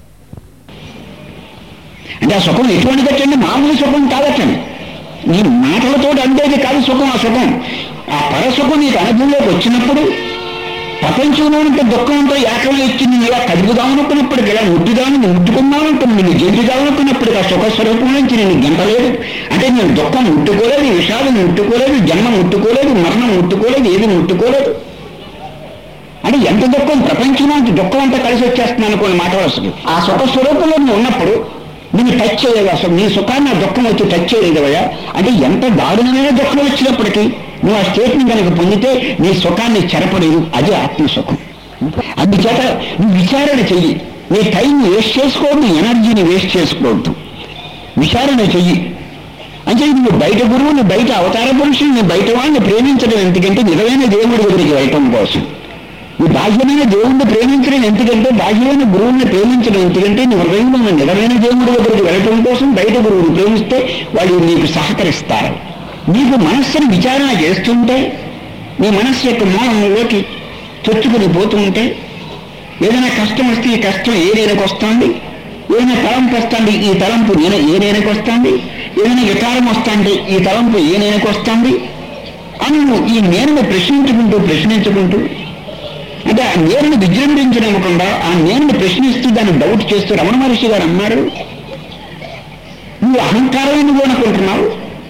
అంటే ఆ సుఖం ఎటువంటి పెట్టండి, మామూలు సుఖం కాదటండి. నీ మాటలతో అందేది కాదు సుఖం. ఆ సుఖం, ఆ పరసుఖం నీకు అనుభవంలోకి వచ్చినప్పుడు ప్రపంచంలో ఉంటే దుఃఖం అంతా ఏకమే ఇచ్చింది. ఇలా కదుపుదామనుకున్నప్పటికి, ఇలా ముట్టుదామని ముట్టుకుందామనుకుని నేను గెంటుదామనుకున్నప్పటికీ ఆ సుఖ స్వరూపం నుంచి నేను గెంటలేదు. అంటే నేను దుఃఖం ముట్టుకోలేదు, విషాదం ముట్టుకోలేదు, జన్మ ముట్టుకోలేదు, మరణం ముట్టుకోలేదు, ఏది ముట్టుకోలేదు. అంటే ఎంత దుఃఖం, ప్రపంచంలో దుఃఖం అంతా కలిసి వచ్చేస్తుంది అనుకోని మాట వస్తుంది. ఆ సుఖ స్వరూపంలో నువ్వు ఉన్నప్పుడు నేను టచ్ చేయలేదు. అసలు నీ సుఖాన్ని ఆ దుఃఖం వచ్చి టచ్ చేయలేదవయ్యా. అంటే ఎంత దారుణమైన దుఃఖం వచ్చినప్పటికీ నువ్వు ఆ స్టేట్ని కనుక పొందితే నీ సుఖాన్ని చెరపలేదు. అది ఆత్మసుఖం. అందుచేత నువ్వు విచారణ చెయ్యి. నీ టైం వేస్ట్ చేసుకోవద్దు, ఎనర్జీని వేస్ట్ చేసుకోవద్దు. విచారణ చెయ్యి. అంటే నువ్వు బయట గురువుని, బయట అవతార పురుషుల్ని, బయట వాళ్ళని ప్రేమించడం ఎందుకంటే నిజమైన దేవుడి దగ్గరికి వెళ్ళటం కోసం. నువ్వు బాహ్యమైన దేవుణ్ణి ప్రేమించడం ఎందుకంటే, బాహ్యమైన గురువుని ప్రేమించడం ఎందుకంటే నీ హృదయంలో ఉన్న నిజమైన దేవుడి దగ్గరికి వెళ్ళటం కోసం. బయట గురువుని ప్రేమిస్తే వాళ్ళు నీకు సహకరిస్తారు. నీకు మనస్సుని విచారణ చేస్తుంటే, నీ మనస్సు యొక్క మూలంలోకి చొచ్చుకుని పోతుంటే, ఏదైనా కష్టం వస్తే ఈ కష్టం ఏ నేనకు వస్తుంది, ఏదైనా తలంపు వస్తుంది ఈ తలంపు నేను ఏ నేనకు వస్తుంది, ఏదైనా వికారం వస్తుంది ఈ తలంపు ఏ నేనకు వస్తుంది అని నువ్వు ఈ నేరుని ప్రశ్నించుకుంటూ ప్రశ్నించుకుంటూ అంటే ఆ నేరుని విజృంభించనివ్వకుండా ఆ నేరుని ప్రశ్నిస్తూ దాన్ని డౌట్ చేస్తూ రమణ మహర్షి గారు అన్నారు, నువ్వు అహంకారమే నువ్వు అనుకుంటున్నావు.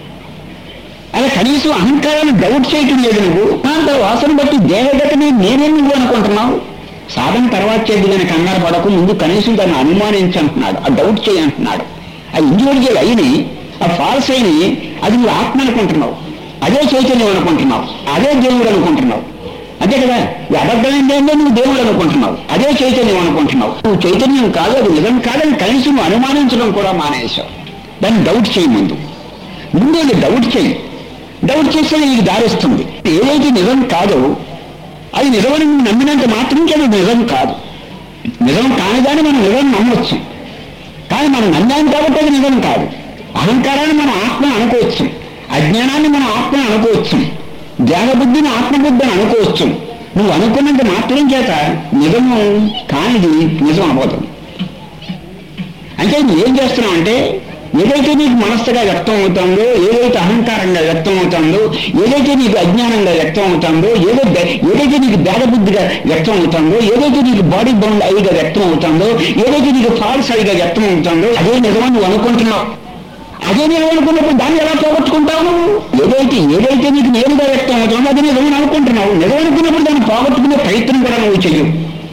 అలా కనీసం అహంకారాన్ని డౌట్ చేయటం లేదు. నువ్వు అంత వాసన బట్టి దేహగతని నేనే నువ్వు అనుకుంటున్నావు. సాధన తర్వాత చేద్ది కనుక కంగారు పడకు, ముందు కనీసం దాన్ని అనుమానించి అంటున్నాడు, ఆ డౌట్ చేయి అంటున్నాడు. ఆ ఇండివిజువల్ అయిని, ఆ ఫాల్స్ అయిని అది నువ్వు ఆత్మ అనుకుంటున్నావు, అదే చైతన్యం అనుకుంటున్నావు, అదే దేవుడు అనుకుంటున్నావు. అదే కదా, ఈ అబద్ధమైంది ఏంటో నువ్వు దేవుడు అనుకుంటున్నావు, అదే చైతన్యం అనుకుంటున్నావు. నువ్వు చైతన్యం కాదు, అది నిజం కాదని కనీసం నువ్వు అనుమానించడం కూడా మానేశావు. దాన్ని డౌట్ చేయి. ముందు ముందు అది డౌట్ చేయి. డౌట్ చేస్తే నీకు దారిస్తుంది. ఏదైతే నిజం కాదో అది నిజమని నువ్వు నమ్మినంత మాత్రం అది నిజం కాదు. నిజం కానిదాన్ని మనం నిజం నమ్మవచ్చు, కానీ మనం నమ్మాం కాబట్టి అది నిజం కాదు. అహంకారాన్ని మనం ఆత్మ అనుకోవచ్చు, అజ్ఞానాన్ని మనం ఆత్మ అనుకోవచ్చు, జ్ఞానబుద్ధిని ఆత్మబుద్ధి అని అనుకోవచ్చు. నువ్వు అనుకున్నంత మాత్రం చేత నిజము కానిది నిజం అవ్వదు. అంటే నువ్వు ఏం చేస్తున్నావు అంటే, ఏదైతే నీకు మనస్సుగా వ్యక్తం అవుతుందో, ఏదైతే అహంకారంగా వ్యక్తం అవుతుందో, ఏదైతే నీకు అజ్ఞానంగా వ్యక్తం అవుతుందో, ఏదో ఏదైతే నీకు భేదబుద్ధిగా వ్యక్తం అవుతుందో, ఏదైతే నీకు బాడీ బౌండ్ ఐగా వ్యక్తం అవుతుందో, ఏదైతే నీకు ఫాల్స్ ఐగా వ్యక్తం అవుతుందో అదే నిజమని నువ్వు అనుకుంటున్నావు. అదే నిజం అనుకున్నప్పుడు దాన్ని ఎలా పోగొట్టుకుంటావు నువ్వు? ఏదైతే ఏదైతే నీకు నేరుగా వ్యక్తం అవుతుందో అది నిజమని అనుకుంటున్నావు. నిజం అనుకున్నప్పుడు దాన్ని పోగొట్టుకునే ప్రయత్నం కూడా నువ్వు చెయ్యవు.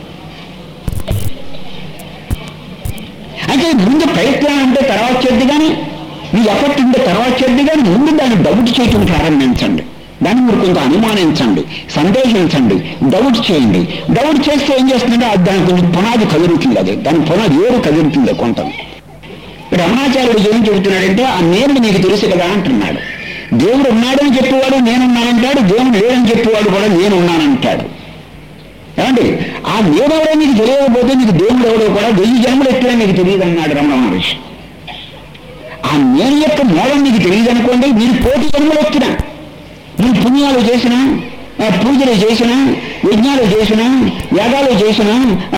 అంటే ముందు ప్రయత్నం అంటే తర్వాత చేద్ది, కానీ నీ ఎఫర్ట్ ఉంటే తర్వాత చేద్ది, కానీ ముందు దాన్ని డౌట్ చేయటం ప్రారంభించండి. దాన్ని మీరు కొంత అనుమానించండి, సందేహించండి, డౌట్ చేయండి. డౌట్ చేస్తే ఏం చేస్తుందంటే దాని కొంచెం పునాది కదురుతుంది. అది దాని పునాది ఏడు కదురుతుంది కొంత. రమణాచార్యుడు ఏం చెబుతున్నాడంటే, ఆ నేను నీకు తెలుసు కదా అంటున్నాడు. దేవుడు ఉన్నాడని చెప్పేవాడు నేనున్నానంటాడు, దేవుడు లేడని చెప్పేవాడు కూడా నేనున్నానంటాడు. ఏమండి, ఆ నేనెవడో నీకు తెలియకపోతే నీకు దేవుడు ఎవడో కూడా వెయ్యి జన్మలు ఎట్లా నీకు తెలియదు అన్నాడు రమణ మహర్షి. ఆ నేను యొక్క మూలం నీకు తెలియదు అనుకోండి, మీరు కోటి జన్మలు వచ్చినా, మీరు పుణ్యాలు చేసినా, పూజలు చేసినా, యజ్ఞాలు చేసినా, యాగాలు చేసినా,